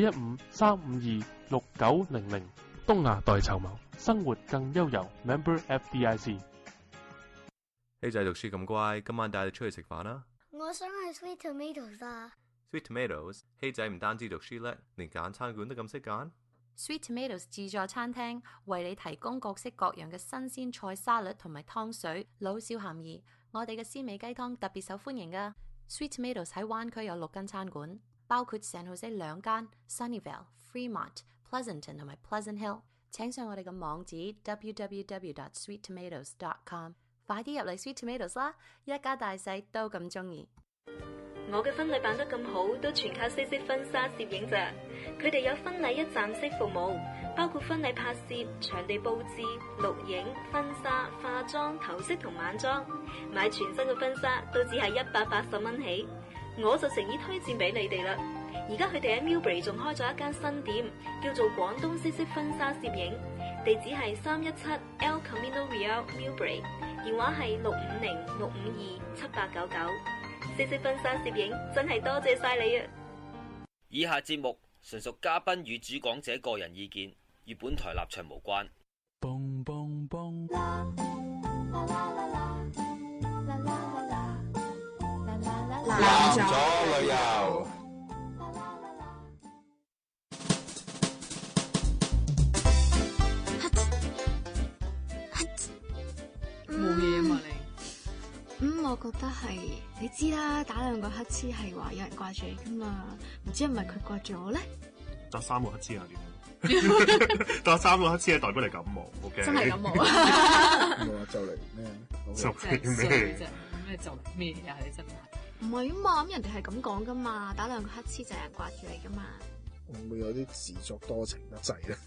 415-352-6900。東亞代籌謀，生活更悠遊。Member FDIC。 希仔讀書咁乖，今晚帶你出去食飯啦。 我想去 Sweet Tomatoes 啊。 Sweet Tomatoes， 希仔唔單止讀書叻，連揀餐館都咁識揀。 Sweet Tomatoes 自助餐廳為你提供各式各樣嘅新鮮菜沙律同埋湯水，老少咸宜。我哋嘅鮮味雞湯特別受歡迎㗎。Sweet Tomatoes 喺灣區有6間餐館，包括 San Jose 2間、Sunnyvale、Fremont、Pleasanton 同埋 Pleasant Hill。請上我哋嘅網址 www.sweettomatoes.com。快啲入嚟 Sweet Tomatoes 啦！一家大細都咁中意。 我嘅婚禮辦得咁好，都全靠西式婚紗攝影咋。佢哋有婚禮一站式服務，包括婚禮拍攝、場地佈置、錄影、婚紗、化妝、頭飾同晚裝。買全新嘅婚紗都只係180蚊起，我就誠意推薦俾你哋啦。而家佢哋喺 Millbrae 仲開咗一間新店，叫做廣東西式婚紗攝影，地址係317 El Camino Real Millbrae。 電話係650-652-7899。色色婚紗攝影真係多謝晒你啊！ 以下節目純屬嘉賓與主講者個人意見，與本台立場無關。 男左旅遊。 冇嘢嘛你？ 我覺得係你知啦，打兩個乞嗤係話有人掛住你噶嘛，唔知係咪佢掛住我咧？ 打3個乞嗤啊點？打3個乞嗤係代表你感冒 ，OK？ 真係感冒啊！ 冇話就嚟咩？ 就嚟咩？ 咩就嚟咩啊？你真係唔係啊嘛，咁人哋係咁講噶嘛，打兩個乞嗤就有人掛住你噶嘛。 會唔會有啲自作多情得滯咧？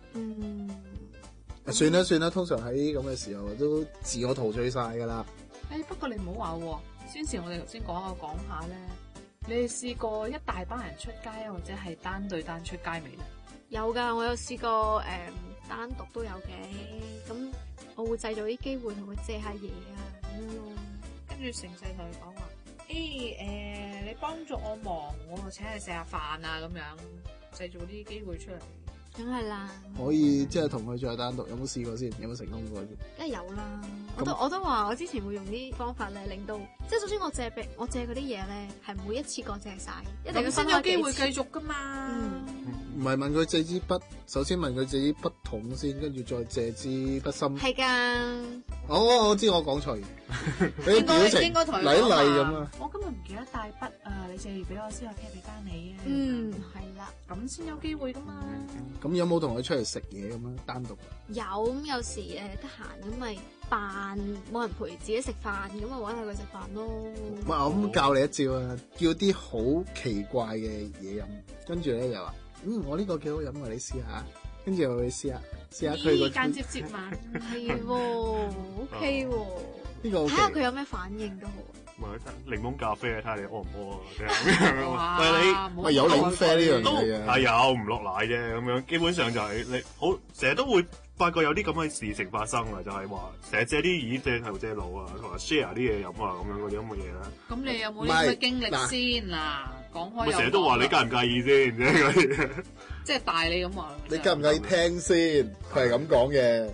算啦，通常喺咁嘅時候都自我陶醉晒噶啦。 不過你唔好話喎，先前我哋頭先講下咧，你哋試過一大班人出街啊，或者係單對單出街未咧？ 有㗎，我有試過單獨都有嘅，咁我會製造啲機會同佢借下嘢啊咁樣咯。 跟住成世同佢講話，你幫助我忙，我請你食下飯啊咁樣，製造啲機會出嚟。 梗係啦， 可以即係同佢再單獨，有冇試過先？有冇成功過先？ 梗係有啦，我都話我之前會用啲方法咧，令到即係首先我借嗰啲嘢咧，係唔會一次過借晒，一定要分開幾次。咁先有機會繼續噶嘛？ 唔係問佢借支筆，首先問佢借支筆筒先，跟住再借支筆芯。 係㗎。 我知我講錯嘢，俾啲表情應該同佢禮咁啊！ 我今日唔記得帶筆啊，你借完俾我先，我貼俾翻你啊。 係啦， 咁先有機會噶嘛。 咁有冇同佢出嚟食嘢咁樣單獨？ 有，咁有時得閒咁咪扮冇人陪自己食飯，咁咪揾下佢食飯咯。 唔係，我咁教你一招啊，叫啲好奇怪嘅嘢飲，跟住咧就話我呢個幾好飲啊，你試下。跟住我去試下佢個間接接吻， 係喎 ，OK 喎。 呢個睇下佢有咩反應都好。 咪檸檬咖啡啊，睇下你屙唔屙啊？ 喂，你有檸啡呢樣嘢啊？ 係有唔落奶啫，咁樣基本上就係你好成日都會發覺有啲咁嘅事情發生啊，就係話成日借啲耳借頭借腦啊，同埋 share 啲嘢飲啊，咁樣嗰啲咁嘅嘢啦。 咁你有冇呢個經歷先嗱？講開又成日都話你介唔介意先啫嗰啲。 即係大你咁話。 你介唔介意聽先？佢係咁講嘅。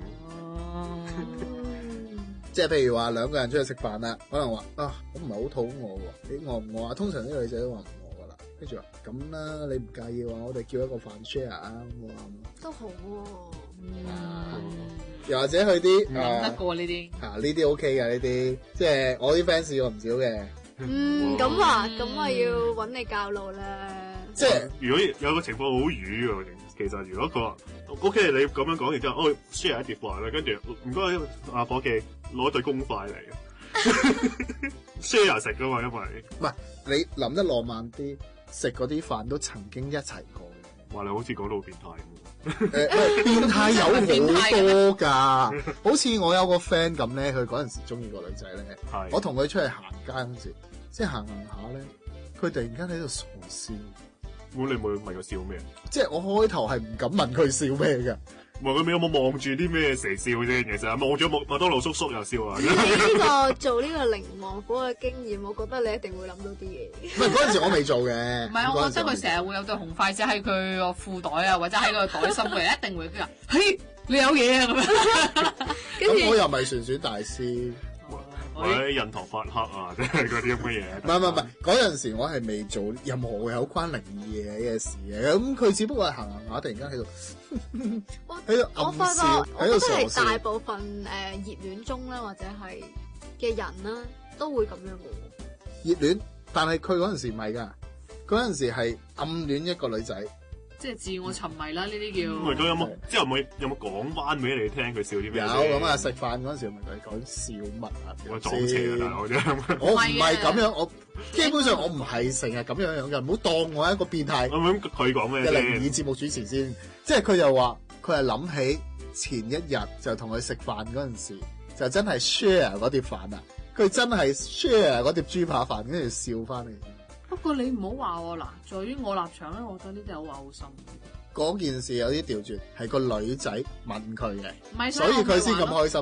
即係譬如話兩個人出去食飯啦，可能話我唔係好肚餓喎，你餓唔餓啊？通常啲女仔都話唔餓噶啦，跟住話咁啦，你唔介意嘅話，我哋叫一個飯 share 啊， 都好喎。 又或者去啲得過呢啲呢啲 OK 嘅呢啲，即係我啲 fans 試過唔少嘅。 咁啊要揾你教路啦。 即係如果有個情況好瘀喎，其實如果佢話 OK， 你咁樣講完之後，share 一碟飯啦，跟住唔該阿伙計攞對公筷嚟 share 食噶嘛，因為唔係你諗得浪漫啲，食嗰啲飯都曾經一齊過嘅。 哇！你好似講到好變態咁。 變態有好多噶，好似我有個 friend 咁咧，佢嗰陣時中意個女仔咧，我同佢出去行街嗰陣時，即係行下咧，佢突然間喺度傻笑。 咁你冇問佢笑咩？ 即係我開頭係唔敢問佢笑咩嘅。 問佢有冇望住啲咩蛇笑啫？其實望咗麥當勞叔叔又笑啊！ 呢個做呢個靈王府嘅經驗，我覺得你一定會諗到啲嘢。 唔係嗰陣時我未做嘅。 唔係，我覺得佢成日會有對紅筷子喺佢個褲袋啊，或者喺個袋心嘅，一定會佢話：嘿，你有嘢啊咁樣。 咁我又唔係旋轉大師。 或者印堂發黑啊，即係嗰啲咁嘅嘢。 唔係，嗰陣時我係未做任何有關靈異嘢嘅事嘅。咁佢只不過係行下，突然間喺度我發覺，我覺得係大部分熱戀中啦，或者係嘅人啦，都會咁樣嘅。 熱戀，但係佢嗰陣時唔係㗎，嗰陣時係暗戀一個女仔。 即係自我沉迷啦，呢啲叫。 咁有冇之後有冇講翻俾你聽佢笑啲咩？ 有咁啊！食飯嗰陣時咪同你講笑乜啊？ 我撞邪啊大佬啫！ 我唔係咁樣，我基本上我唔係成日咁樣嘅，唔好當我係一個變態。 咁佢講咩？ 嘅靈異節目主持先，即係佢又話佢係諗起前一日就同佢食飯嗰陣時，就真係 share 嗰碟飯啊！佢真係 share 嗰碟豬扒飯，跟住笑翻嚟。 不過你唔好話喎，嗱，在於我立場咧，我覺得呢啲係好嘔心。 嗰件事有啲調轉，係個女仔問佢嘅， 唔係， 所以佢先咁開心咯。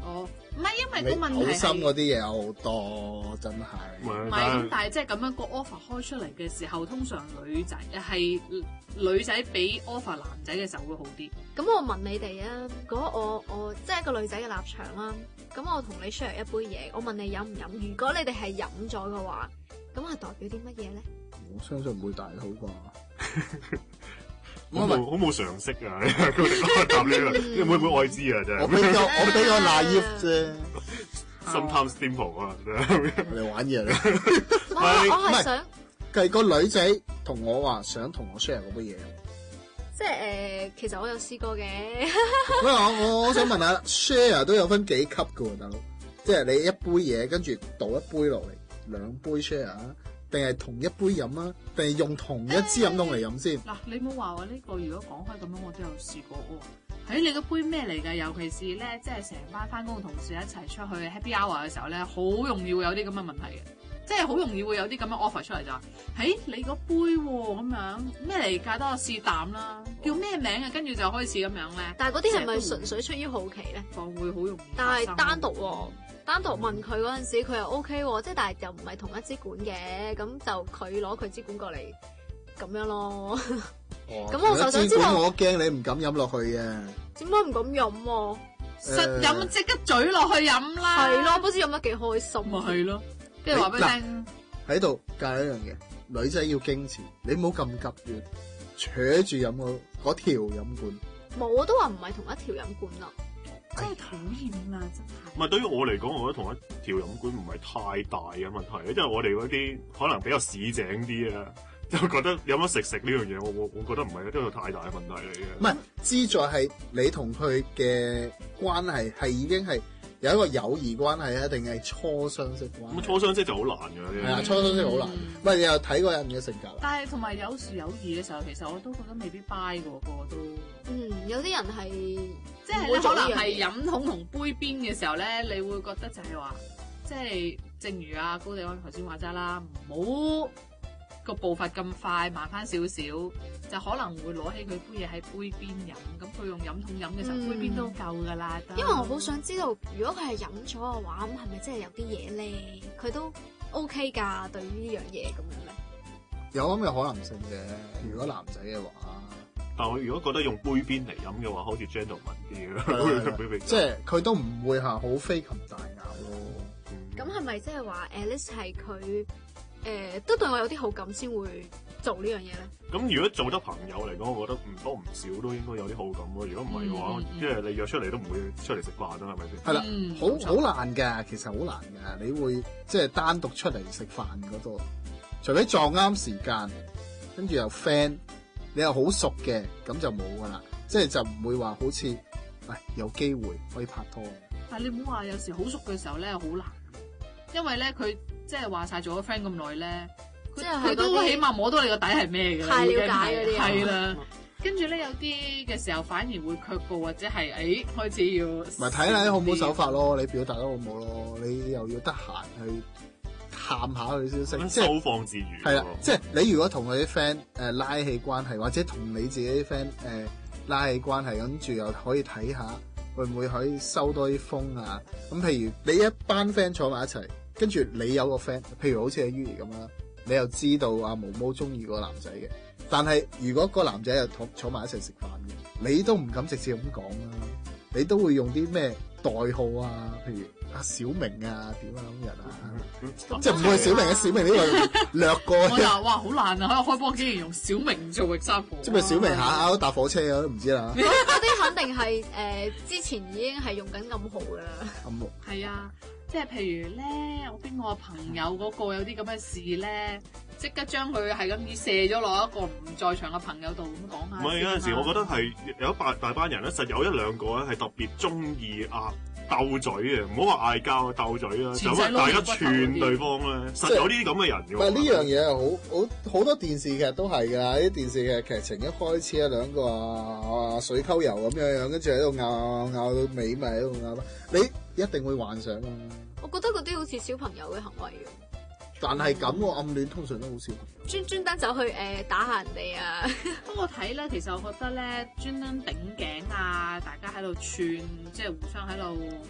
哦，唔係因為個問題好心嗰啲嘢有好多，真係。 唔係咁，但係即係咁樣個 offer 開出嚟嘅時候，通常女仔俾 offer 男仔嘅時候會好啲。 咁我問你哋啊，如果我即係一個女仔嘅立場啦，咁我同你 share 一杯嘢，我問你飲唔飲？如果你哋係飲咗嘅話，咁係代表啲乜嘢咧？ 我相信唔會大好啩。 好冇常識啊！佢哋答呢個，會唔會愛知啊？真係我比較 naive 啫。 Sometimes simple 啊， 你玩嘢啦。 我係想計個女仔同我話想同我 share 嗰杯嘢。 即係其實我有試過嘅。 我想問下 share 都有分幾級㗎喎，大佬。即係你一杯嘢，跟住倒一杯落嚟，2杯 share 啊？定係同一杯飲啊？定係用同一支飲筒嚟飲先？ 嗱，你冇話喎，呢個如果講開咁樣，我都有試過喎。喺你個杯咩嚟㗎？尤其是咧，即係成班翻工嘅同事一齊出去 happy hour 嘅時候咧，好容易會有啲咁嘅問題嘅，即係好容易會有啲咁嘅 offer 出嚟就話，喺你個杯喎咁樣咩嚟㗎？等我試啖啦，叫咩名啊？跟住就開始咁樣咧。 但係嗰啲係咪純粹出於好奇咧？ 會好容易。 但係單獨喎。單獨問佢嗰陣時，佢又 OK 喎，即係但係又唔係同一支管嘅，咁就佢攞佢支管過嚟咁樣咯。咁我就想知道， 我驚你唔敢飲落去嘅。 點解唔敢飲喎？ 實飲即刻咀落去飲啦。 係咯，不知飲得幾開心。 咪係咯，跟住話俾你聽。 喺度教一樣嘢，女仔要矜持，你唔好咁急要扯住飲嗰條飲管。 冇，我都話唔係同一條飲管啦。 真係討厭啦，真係。 唔係對於我嚟講，我覺得同一條飲管唔係太大嘅問題，因為我哋嗰啲可能比較市井啲啊，就覺得飲乜食呢樣嘢，我覺得唔係一個太大嘅問題嚟嘅。 唔係，之在係你同佢嘅關係係已經係有一個友誼關係啊，定係初相識關係？ 咁初相識就好難㗎。 係啊，初相識好難。唔係你又睇個人嘅性格。 但係同埋有時有義嘅時候，其實我都覺得未必 buy 㗎，個個都。 有啲人係即係你可能係飲筒同杯邊嘅時候咧，你會覺得就係話，即係正如阿高地安頭先話齋啦，唔好個步伐咁快，慢翻少少，就可能會攞起佢杯嘢喺杯邊飲。咁佢用飲筒飲嘅時候，杯邊都夠噶啦。 因為我好想知道，如果佢係飲咗嘅話，咁係咪真係有啲嘢咧？佢都 OK 㗎，對於呢樣嘢咁樣咧。 有咁嘅可能性嘅，如果男仔嘅話。 但我如果覺得用杯邊嚟飲嘅話，好似 gentleman 啲咯， 即係佢都唔會係好飛禽大咬咯。 咁係咪即係話 Alice 係佢都對我有啲好感先會做呢樣嘢咧？ 咁如果做得朋友嚟講，我覺得唔多唔少都應該有啲好感咯。如果唔係嘅話，即係你約出嚟都唔會出嚟食飯啦，係咪先？ 係啦，好難㗎，其實好難㗎。你會即係單獨出嚟食飯嗰度，除非撞啱時間，跟住又 friend。你又好熟嘅，咁就冇噶啦，即係就唔會話好似，有機會可以拍拖。 但係你唔好話有時好熟嘅時候咧，好難，因為咧佢即係話晒做咗 friend 咁耐咧，佢都起碼摸到你個底係咩嘅， 太了解嗰啲係啦。跟住咧有啲嘅時候反而會卻步，或者係開始要咪睇下你好唔好手法咯，你表達得好唔好咯，你又要得閒去探下佢消息， 即係收放自如。 係啦，即係你如果同佢啲 friend 拉起關係，或者同你自己啲 friend 拉起關係，跟住又可以睇下會唔會可以收多啲風啊？咁譬如你一班 friend 坐埋一齊，跟住你有個 friend，譬如好似阿 Yuri 咁啦，你又知道阿毛毛中意個男仔嘅，但係如果個男仔又坐埋一齊食飯嘅，你都唔敢直接咁講啦，你都會用啲咩代號啊？譬如阿小明啊，點啊咁人啊，即係唔會係小明嘅小明呢個略過。 我話哇好難啊！喺度開波竟然用小明做域三婆， 即係小明下下都搭火車啊，都唔知啦。 嗰啲肯定係之前已經係用緊暗號噶啦。 暗號係啊，即係譬如咧，我邊個朋友嗰個有啲咁嘅事咧，即刻將佢係咁以射咗落一個唔在場嘅朋友度咁講下。 唔係有陣時，我覺得係有一大班人咧，實有一兩個咧係特別中意鬥嘴嘅，唔好話嗌交，鬥嘴啦，就咁大家串對方咧，實有啲咁嘅人嘅。 唔係呢樣嘢係好多電視劇都係㗎，啲電視劇劇情一開始兩個水溝油咁樣，跟住喺度拗到尾咪喺度拗，你一定會幻想啊！ 我覺得嗰啲好似小朋友嘅行為嘅。 但係咁喎，暗戀通常都好少。 專登走去打下人哋啊！ 不過睇咧，其實我覺得咧，專登頂頸啊，大家喺度串，即係互相喺度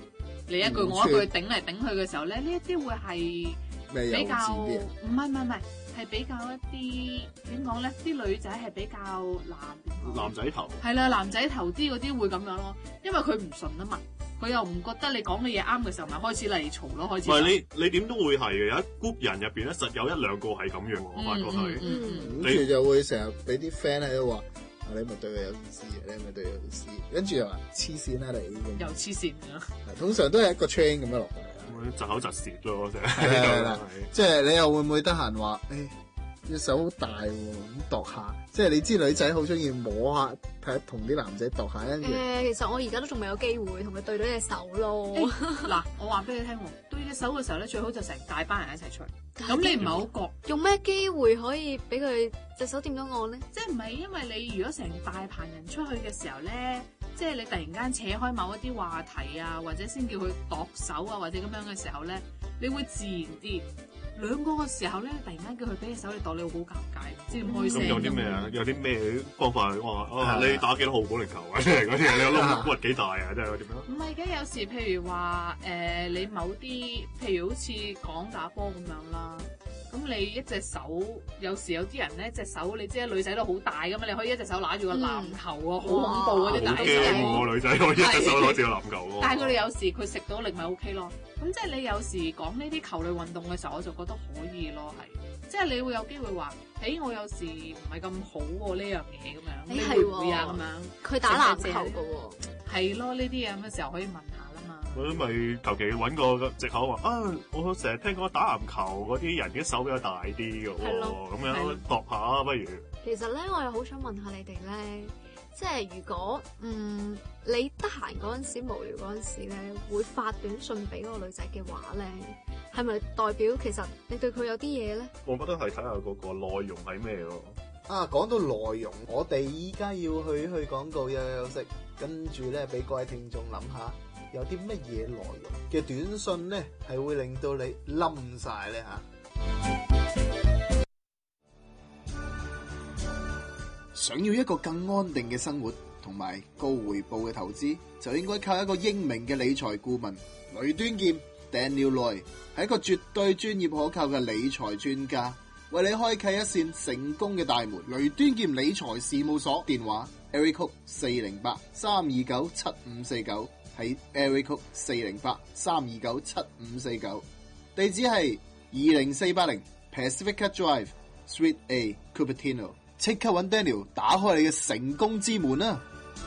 你一句我一句頂嚟頂去嘅時候咧，呢一啲會係比較唔係係比較一啲點講咧？啲女仔係比較男仔頭係啦，男仔頭啲嗰啲會咁樣咯，因為佢唔順啊嘛。佢又唔覺得你講嘅嘢啱嘅時候，咪開始嚟嘈咯，開始。 唔係你點都會係嘅，有一 group 人入邊咧，實有一兩個係咁樣，我發覺係。 跟住就會成日俾啲 friend 喺度話：你咪對佢有意思，你咪對佢有意思。跟住又話黐線啦你。又黐線㗎。 通常都係一個 train 咁樣落嚟。 窒口窒舌咯，成日。 係啦，即係你又會唔會得閒話隻手好大喎，咁度下，即係你知女仔好中意摸下，睇同啲男仔度下，跟住。 其實我而家都仲未有機會同佢對到隻手咯。 嗱，我話俾你聽喎，對隻手嘅時候咧，最好就成大班人一齊出去。咁你唔係好覺用咩機會可以俾佢隻手掂到我咧？ 即係唔係因為你如果成大棚人出去嘅時候咧，即係你突然間扯開某一啲話題啊，或者先叫佢度手啊，或者咁樣嘅時候咧，你會自然啲。兩個嘅時候咧，突然間叫佢俾隻手你度，你會好尷尬，唔知點開聲。 咁有啲咩啊？有啲咩方法？你打幾多號保齡球啊？即係嗰啲，你個窿骨幾大啊？即係點樣？ 唔係嘅，有時譬如話你某啲，譬如好似講打波咁樣啦。咁你一隻手，有時有啲人咧隻手，你知女仔都好大噶嘛，你可以一隻手揦住個籃球啊，好恐怖嗰啲大手。 好驚喎，女仔可以一隻手攞住個籃球喎。 但係佢哋有時佢食到力咪 OK 咯。咁即係你有時講呢啲球類運動嘅時候，我就覺得可以咯，係。即係你會有機會話，我有時唔係咁好喎呢樣嘢咁樣。你會唔會啊咁樣？ 佢打籃球㗎喎。 係咯，呢啲嘢咁嘅時候可以問下啦嘛。 我都咪求其揾個藉口話我成日聽講打籃球嗰啲人嘅手比較大啲嘅喎，咁樣度下不如。 其實咧，我又好想問下你哋咧，即係如果你得閒嗰陣時無聊嗰陣時咧，會發短信俾嗰個女仔嘅話咧，係咪代表其實你對佢有啲嘢咧？ 我覺得係睇下嗰個內容係咩咯。 講到內容，我哋依家要去廣告休息，跟住咧俾各位聽眾諗下，有啲乜嘢內容嘅短信咧係會令到你冧晒咧嚇？想要一個更安定嘅生活同埋高回報嘅投資，就應該靠一個英明嘅理財顧問雷端劍 Daniel Loy， 係一個絕對專業可靠嘅理財專家，為你開啟一扇成功嘅大門。雷端劍理財事務所電話 Area Code 408-329-7549，係 Area Code 408-329-7549，地址係20480 Pacifica Drive Suite A Cupertino。即刻揾 Daniel 打開你嘅成功之門啦！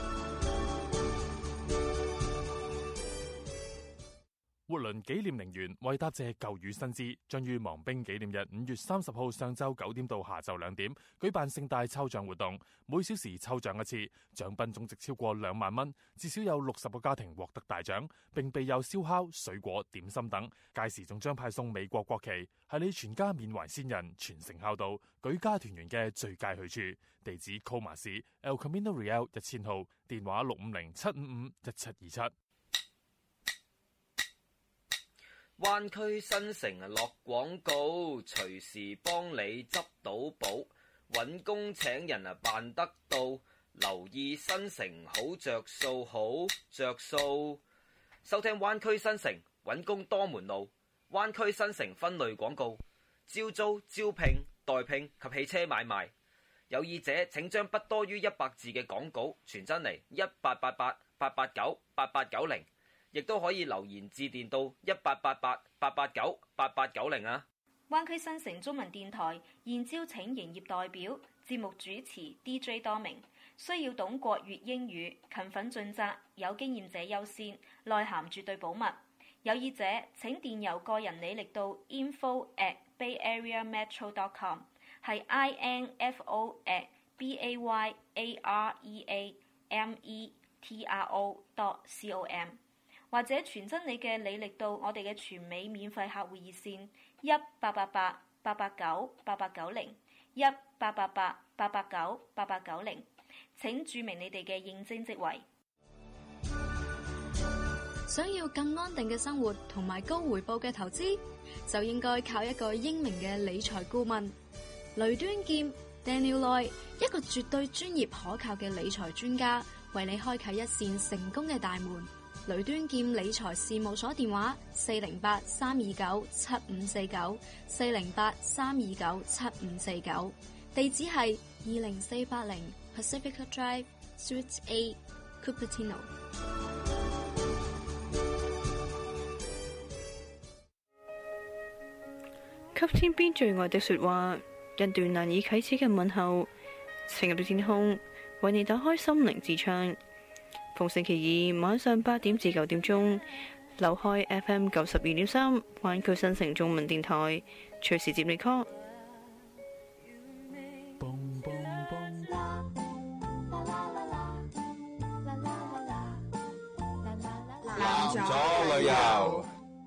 活倫紀念陵園為答謝舊雨新知，將於亡兵紀念日5月30號上晝9點到下晝2點舉辦盛大抽獎活動，每小時抽獎一次，獎品總值超過2萬蚊，至少有60個家庭獲得大獎，並備有燒烤、水果、點心等。屆時仲將派送美國國旗，係你全家緬懷先人、傳承孝道、舉家團圓嘅最佳去處。地址 Coma 市 El Camino Real 1000號，電話650-755-1727。 灣區新城落廣告，隨時幫你執到寶，揾工請人辦得到，留意新城好着數，好着數。收聽灣區新城揾工多門路，灣區新城分類廣告，招租、招聘、代聘及汽車買賣。有意者請將不多於100字嘅廣告傳真嚟1888-889-8890。亦都可以留言致電到1888-889-8890啊！ 灣區新城中文電台現招請營業代表、節目主持 DJ 多名，需要懂國粵英語，勤奮盡責，有經驗者優先，內涵絕對保密。有意者請電郵個人履歷到 info@bayareametro.com， 係 info@bayareametro.com。或者傳真你嘅履歷到我哋嘅全美免費客戶熱線1888-889-8890，1888-889-8890，請註明你哋嘅應徵職位。 想要更安定嘅生活同埋高回報嘅投資，就應該靠一個英明嘅理財顧問雷端劍 Daniel Loy， 一個絕對專業可靠嘅理財專家，為你開啟一扇成功嘅大門。 雷端劍理財事務所電話408-329-7549，408-329-7549，地址係20480 Pacifica Drive Suite A Cupertino。 給天邊最愛的說話，一段難以啟齒嘅問候，情入到天空，為你打開心靈之窗。逢星期二晚上8點至9點鐘，留開 FM 92.3灣區新城中文電台，隨時接你 call。 男左旅遊。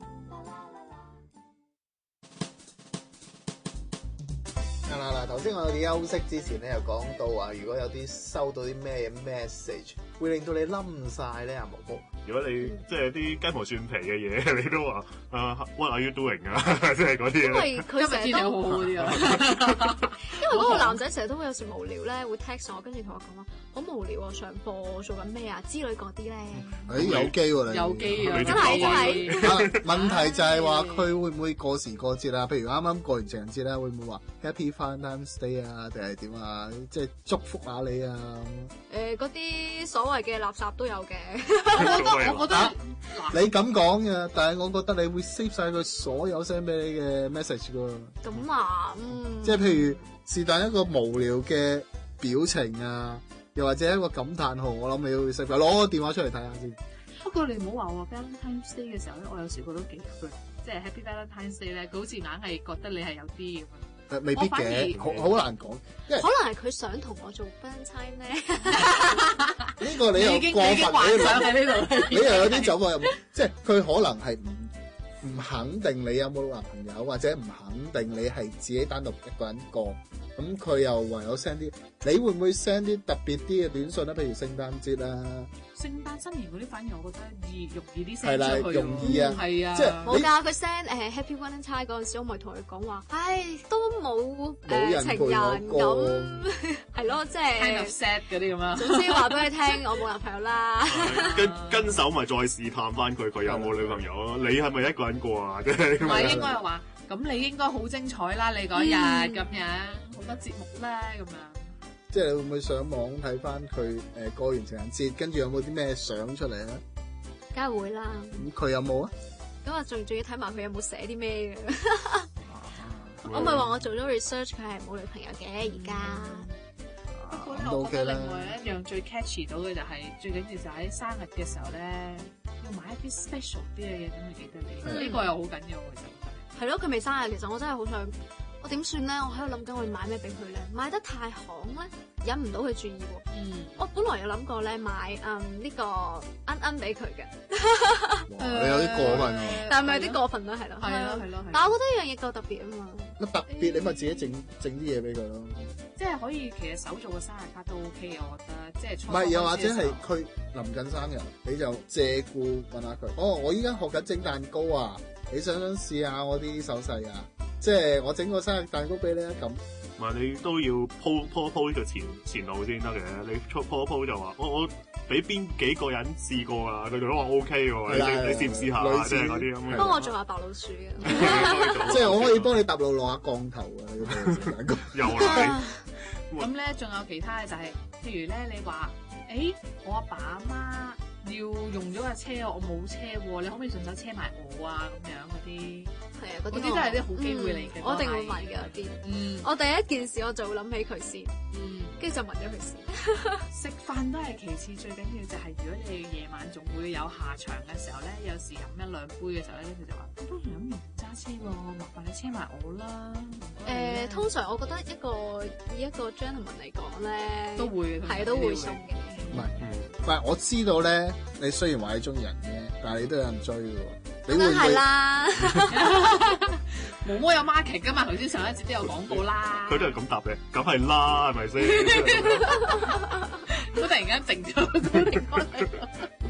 嗱，頭先我哋休息之前咧，又講到話，如果有啲收到啲咩 message，會令到你冧晒咧，阿毛毛。 如果你即係啲雞毛蒜皮嘅嘢，你都話what are you doing 啊？即係嗰啲因為佢成日都好好啲啊。 因為嗰個男仔成日都會有時無聊咧，會 text 我，跟住同我講話好無聊啊，上課做緊咩啊之類嗰啲咧。 有機喎你。 有機啊！ 真係。 問題就係話佢會唔會過時過節啊？譬如啱啱過完情人節咧，會唔會話 Happy Valentine's Day 啊？定係點啊？即係祝福下你啊？ 嗰啲所謂嘅垃圾都有嘅。 我覺得你咁講嘅，但係我覺得你會 save 晒佢所有 send 俾你嘅 message 噶。 咁啊， 即係譬如是但一個無聊嘅表情啊，又或者一個感嘆號，我諗你會 save。攞個電話出嚟睇下先。 不過你唔好話喎 Valentine's Day 嘅時候咧，我有時覺得幾佢即係 Happy Valentine's Day 咧，佢好似硬係覺得你係有啲咁樣。 未必嘅，好難講。 可能係佢想同我做 Valentine 咧。 呢個你又過分喺你又有啲走火入魔，即係佢可能係唔肯定你有冇男朋友，或者唔肯定你係自己單獨一個人過。咁佢又唯有 send 啲，你會唔會 send 啲特別啲嘅短信咧？譬如聖誕節啊、 聖誕新年嗰啲，反而我覺得容易啲 send 係啦， 出去。 容易啊， 係啊， 即係冇㗎。佢 send Happy Valentine 嗰陣時，我咪同佢講話，唉，都冇情人咁，係咯，即係 kind of sad 嗰啲咁啊。 總之話俾佢聽，我冇男朋友啦。 跟手咪再試探翻佢有冇女朋友咯？你係咪一個人過啊？即係唔係應該係話，咁你應該好精彩啦！你嗰日咁樣好多節目咧，咁樣。 即係你會唔會上網睇翻佢過完情人節，跟住有冇啲咩相出嚟啊？ 梗係會啦。 咁佢有冇啊？ 咁啊，仲要睇埋佢有冇寫啲咩嘅。我咪話我做咗 research， 佢係冇女朋友嘅而家。 不過咧，我覺得另外一樣最 catchy 到嘅就係最緊要就喺生日嘅時候咧，要買一啲 special 啲嘅嘢，等佢記得你。呢個又好緊要嘅，其實。係咯，佢未生日，其實我真係好想。我點算咧？我喺度諗緊我要買咩俾佢咧？買得太行咧，引唔到佢注意喎。我本來有諗過咧買呢個奀俾佢嘅。 你有啲過分喎。 但係咪有啲過分啦？係咯。 係咯。 但係我覺得呢樣嘢夠特別啊嘛。 乜特別？你咪自己整啲嘢俾佢咯。 即係可以，其實手做個生日卡都 OK 嘅，我覺得。即係唔係，又或者係佢臨近生日，你就借故問下佢。哦，我依家學緊整蛋糕啊，你想唔想試下我啲手勢啊？即係我整個生日蛋糕俾你啊咁。 唔係你都要鋪呢個前路先得嘅，你鋪就話我俾邊幾個人試過啊，佢哋都話 OK 喎，你試唔試下即係嗰啲咁。 幫我做下白老鼠啊！ 即係我可以幫你搭路落下降頭啊！ 又嚟。 咁咧，仲有其他嘅就係，譬如咧，你話，我阿爸阿媽要用咗架車，我冇車喎，你可唔可以順手車埋我啊？咁樣嗰啲。係啊，嗰啲都係啲好機會嚟嘅。我一定會問嘅嗰啲。我第一件事我就會諗起佢先，跟住就問咗佢先。食飯都係其次，最緊要就係如果你夜晚仲會有下場嘅時候咧，有時飲一兩杯嘅時候咧，佢就話：我都唔飲完揸車喎，麻煩你車埋我啦。 通常我覺得以一個 gentleman 嚟講咧， 都會係都會送嘅。 唔係，我知道咧，你雖然話你中意人嘅，但係你都有人追嘅喎。 梗係啦， 毛毛有 market 噶嘛？頭先上一節都有講過啦。 佢都係咁答嘅，梗係啦，係咪先？ 佢突然間靜咗， 唔係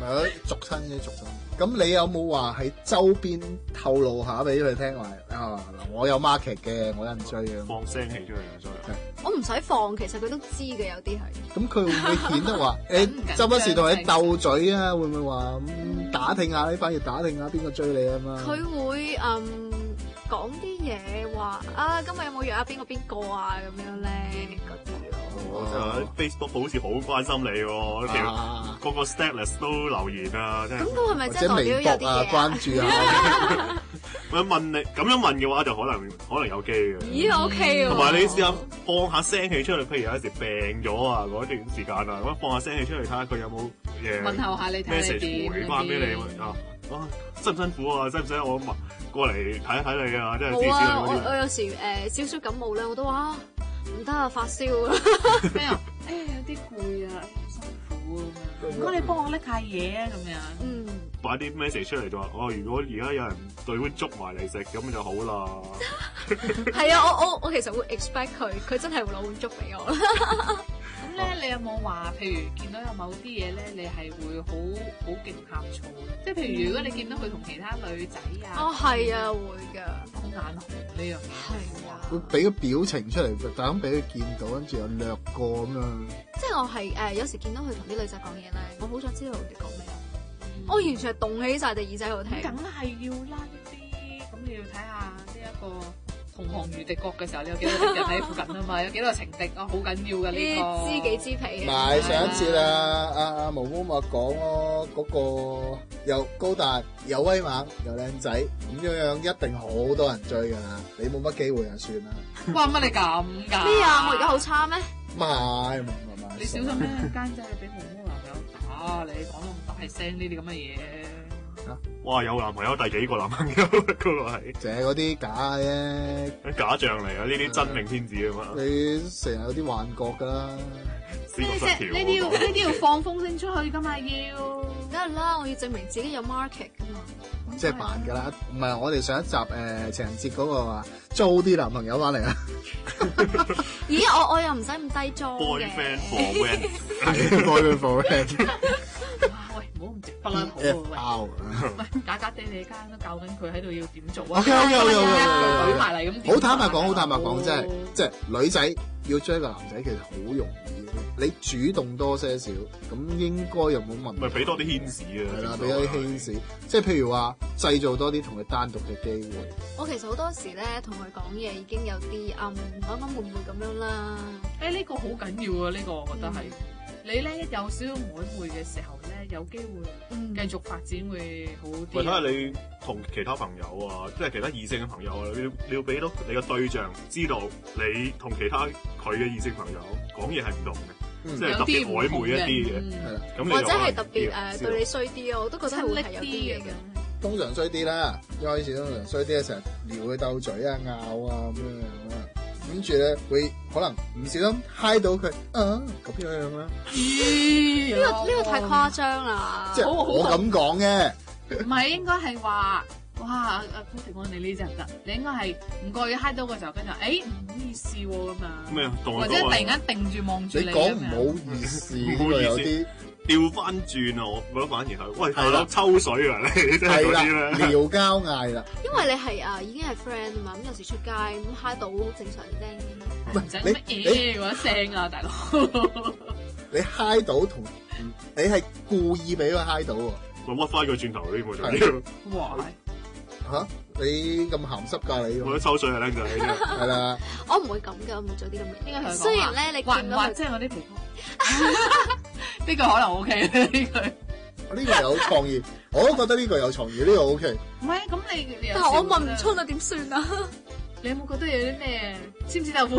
係俗親啫，俗親。咁你有冇話喺周邊透露下俾佢聽話啊？嗱，我有 market 嘅，我有人追嘅。 放聲氣出嚟啊！所以我唔使放，其實佢都知嘅，有啲係。 咁佢會唔會顯得話誒，周不時同你鬥嘴啊？會唔會話打聽下你，反而打聽下邊個追你啊嘛？ 佢會講啲嘢話啊，今日有冇約啊邊個啊咁樣咧嗰啲咯。 Facebook 好似好關心你喎，條個 status 都留言啊，真係。 咁佢係咪真係代表有啲嘢關注啊？ 我問你咁樣問嘅話，就可能有機嘅。 咦 OK 喎。 同埋你試下放下聲氣出嚟，譬如有時病咗啊嗰段時間啊，咁放下聲氣出嚟睇下佢有冇問候下你睇下點回翻俾你啊？辛唔辛苦啊？使唔使我過嚟睇一睇你啊？真係支持你。 我有時少少感冒咧，我都話唔得啊，發燒啊。 咩啊？有啲攰啊，好辛苦啊咁樣。唔該，你幫我拎下嘢啊咁樣。 擺啲 message 出嚟就話如果而家有人對碗粥埋嚟食咁就好啦。 係啊，我其實會 expect 佢真係會攞碗粥俾我。 咁咧，你有冇話，譬如見到有某啲嘢咧，你係會好勁呷醋？即係譬如如果你見到佢同其他女仔啊， 係啊，會㗎， 好眼紅呢樣嘢。係啊， 會俾個表情出嚟，但咁俾佢見到，跟住又掠過咁樣。 即係我係有時見到佢同啲女仔講嘢咧，我好想知道佢哋講咩。我完全係動起晒隻耳仔喺度聽。 梗係要啦呢啲，咁你要睇下呢一個同行如敵國嘅時候，你有幾多敵人喺附近啊嘛？有幾多情敵啊？好緊要㗎呢個。知己知彼。 唔係上一次啦，阿毛毛咪講咯，嗰個又高大又威猛又靚仔，咁樣一定好多人追㗎啦。你冇乜機會就算啦。 哇！乜你咁㗎？ 咩啊？我而家好差咩？ 唔係， 你小心咧，奸仔俾毛毛男朋友打你，講到咁大聲呢啲咁嘅嘢。 哇！有男朋友第幾個男朋友？嗰個係就係嗰啲假嘅， 假象嚟啊！呢啲真命天子啊嘛。 你成日有啲幻覺㗎啦。 呢啲要放風聲出去㗎嘛要。 梗係啦，我要證明自己有 market 㗎嘛。 即係扮㗎啦，唔係我哋上一集情人節嗰個話租啲男朋友翻嚟啊。 咦，我又唔使咁低租嘅。 Boyfriend for rent， 係 boyfriend for rent。 喂，唔好咁直不啦，好喂，假假地你間都教緊佢喺度要點做啊？舉埋嚟咁。 好坦白講，即係女仔要追一個男仔其實好容易嘅，你主動多些少，咁應該又冇問題。 咪俾多啲牽使啊！ 係啦，俾多啲牽使，即係譬如話製造多啲同佢單獨嘅機會。 我其實好多時咧同佢講嘢已經有啲啱會唔會咁樣啦？ 呢個好緊要啊！呢個我覺得係。你咧有少少曖昧嘅時候咧，有機會繼續發展會好啲。 睇下你同其他朋友啊，即係其他異性嘅朋友啊，你要俾到你嘅對象知道你同其他佢嘅異性朋友講嘢係唔同嘅，即係特別曖昧一啲嘅。咁或者係特別對你衰啲啊，我都覺得係會係有啲嘢嘅。 通常衰啲啦，一開始通常衰啲，成日撩佢鬥嘴啊、拗啊咁樣啊。跟住咧會可能唔小心嗨到佢咁樣啦。 呢個太誇張啦！ 即係我咁講嘅， 唔係應該係話哇阿高庭安你呢隻唔得，你應該係唔覺意嗨到嘅時候跟住唔好意思喎咁樣。 咩啊？ 或者突然間定住望住你。 你講唔好意思，有啲調翻轉啊！我覺得反而係喂大佬抽水啊！你真係嗰啲咧撩交嗌啦。 因為你係已經係 friend 啊嘛，咁有時出街咁嗨到正常啫。 唔使乜嘢嗰聲啊，大佬！ 你嗨到同你係故意俾佢嗨到喎， 我屈翻個轉頭呢個仲要。 哇！ 嚇你咁鹹濕㗎你？ 我都抽水啊，僆仔！ 係啦， 我唔會咁㗎，我唔會做啲咁嘅。 應該係雖然咧，你見到佢即係我啲皮膚，呢個可能 OK 呢句。 呢個有創意，我都覺得呢個有創意，呢個 OK。 唔係咁你， 但係我問唔出啊，點算啊？ 你有冇覺得有啲咩簽子豆腐？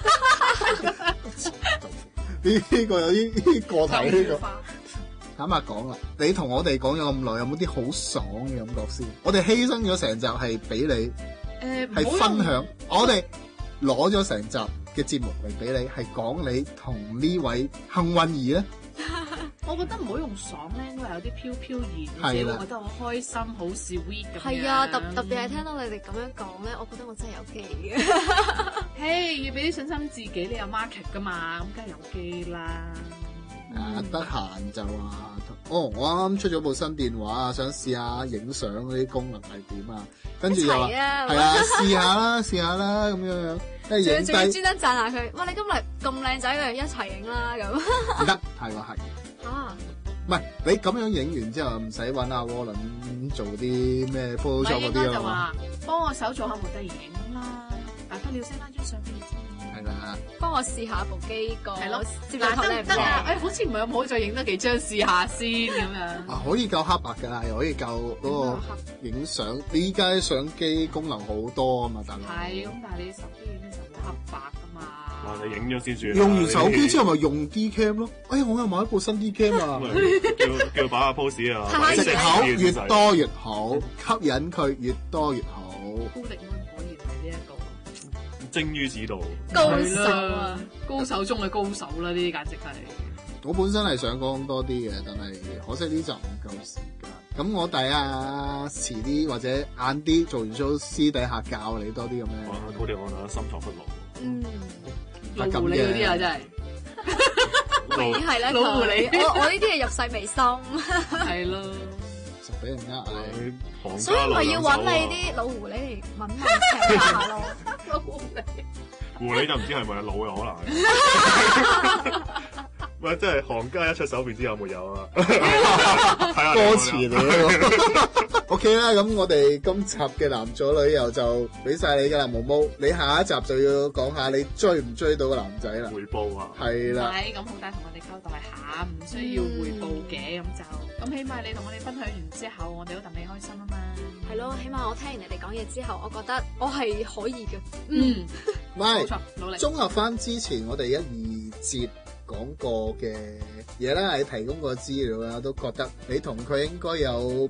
呢個有啲過頭呢個。坦白講啦，你同我哋講咗咁耐，有冇啲好爽嘅感覺先？我哋犧牲咗成集係俾你，係分享。我哋攞咗成集嘅節目嚟俾你，係講你同呢位幸運兒咧。 我覺得唔好用爽咧，應該有啲飄飄然，自己會覺得好開心、好 sweet 咁樣。 係啊，特別係聽到你哋咁樣講咧，我覺得我真係有機嘅。 嘿，要俾啲信心自己，你有 market 噶嘛，咁梗係有機啦。 得閒就話，我啱啱出咗部新電話啊，想試下影相嗰啲功能係點啊，跟住又話係啊，試下啦咁樣，跟住影低， 仲要專登讚下佢，哇！你今日咁靚仔嘅，一齊影啦咁。 唔得，太過係嚇。 唔係你咁樣影完之後，唔使揾阿窩輪做啲咩 Photoshop 嗰啲就話幫我手做下模特兒影啦，大不了 send 翻張相俾你啫。 係啦， 幫我試下部機個係咯， 接鏡頭靚唔靚？ 好似唔係咁好，再影多幾張試下先咁樣。 啊，可以夠黑白㗎啦，又可以夠嗰個影相。你依家相機功能好多啊嘛，大佬。 係咁，但係你手機影嘅時候冇黑白㗎嘛。 哇！你影咗先算。 用完手機之後咪用 D cam 咯。哎呀，我又買一部新 D cam 啊！ 叫擺下 pose 啊！ 藉口越多越好，吸引佢越多越好。 高迪安果然係呢一個精於指導， 高手啊！高手中嘅高手啦，呢啲簡直係。 我本身係想講多啲嘅，但係可惜呢集唔夠時間。咁我第遲啲或者晏啲做完 show，私底下教你多啲咁樣。 哇！高迪安啊，深藏不露。 老狐狸嗰啲啊，真係。 明顯係咧， 老狐狸。 我呢啲係入世未深。 係咯。 就俾人呃所以咪要揾你啲老狐狸嚟問問請下咯。 老狐狸。 狐狸就唔知係咪老嘅可能。喂，真係行家一出手便知有冇有啊！ 歌詞嚟咯。OK 啦，咁我哋今集嘅男左女右就俾晒你噶啦，毛毛。你下一集就要講下你追唔追到個男仔啦。 回報啊！ 係啦。 係咁好大同我哋交代下，唔需要回報嘅咁起碼你同我哋分享完之後，我哋都戥你開心啊嘛。 係咯，起碼我聽完你哋講嘢之後，我覺得我係可以嘅。 唔係， 冇錯，努力。 綜合翻之前我哋1、2節講過嘅嘢啦，你提供個資料啦，都覺得你同佢應該有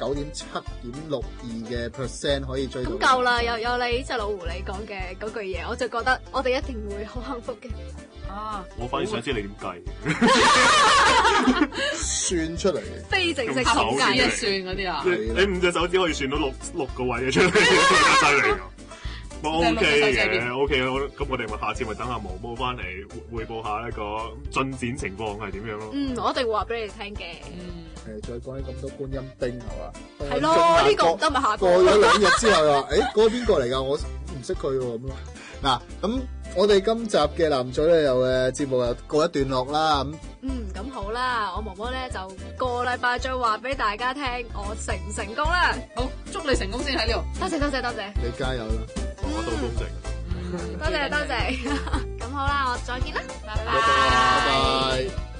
89.7.62嘅 percent 可以追到。 咁夠啦，有你隻老狐狸講嘅嗰句嘢，我就覺得我哋一定會好幸福嘅。 啊！ 我反而想知你點計， 算出嚟嘅， 非正式手指一算嗰啲啊！ 你5隻手指可以算到六個位嘅出嚟，犀利。OK 嘅，OK 咁我哋咪下次咪等下毛毛翻嚟匯報下一個進展情況係點樣咯。 我一定會話俾你哋聽嘅。 再講起咁多觀音兵係嘛？ 係咯，呢個唔得咪下個。 過咗2日之後又話，嗰個邊個嚟㗎？我唔識佢喎咁咯。嗱，咁我哋今集嘅男左女右嘅節目又告一段落啦。 咁好啦，我毛毛咧就個禮拜再話俾大家聽，我成唔成功啦。 好，祝你成功先喺呢度。 多謝。 你加油啦！ 我到公正。 多謝。咁好啦，我再見啦，拜拜。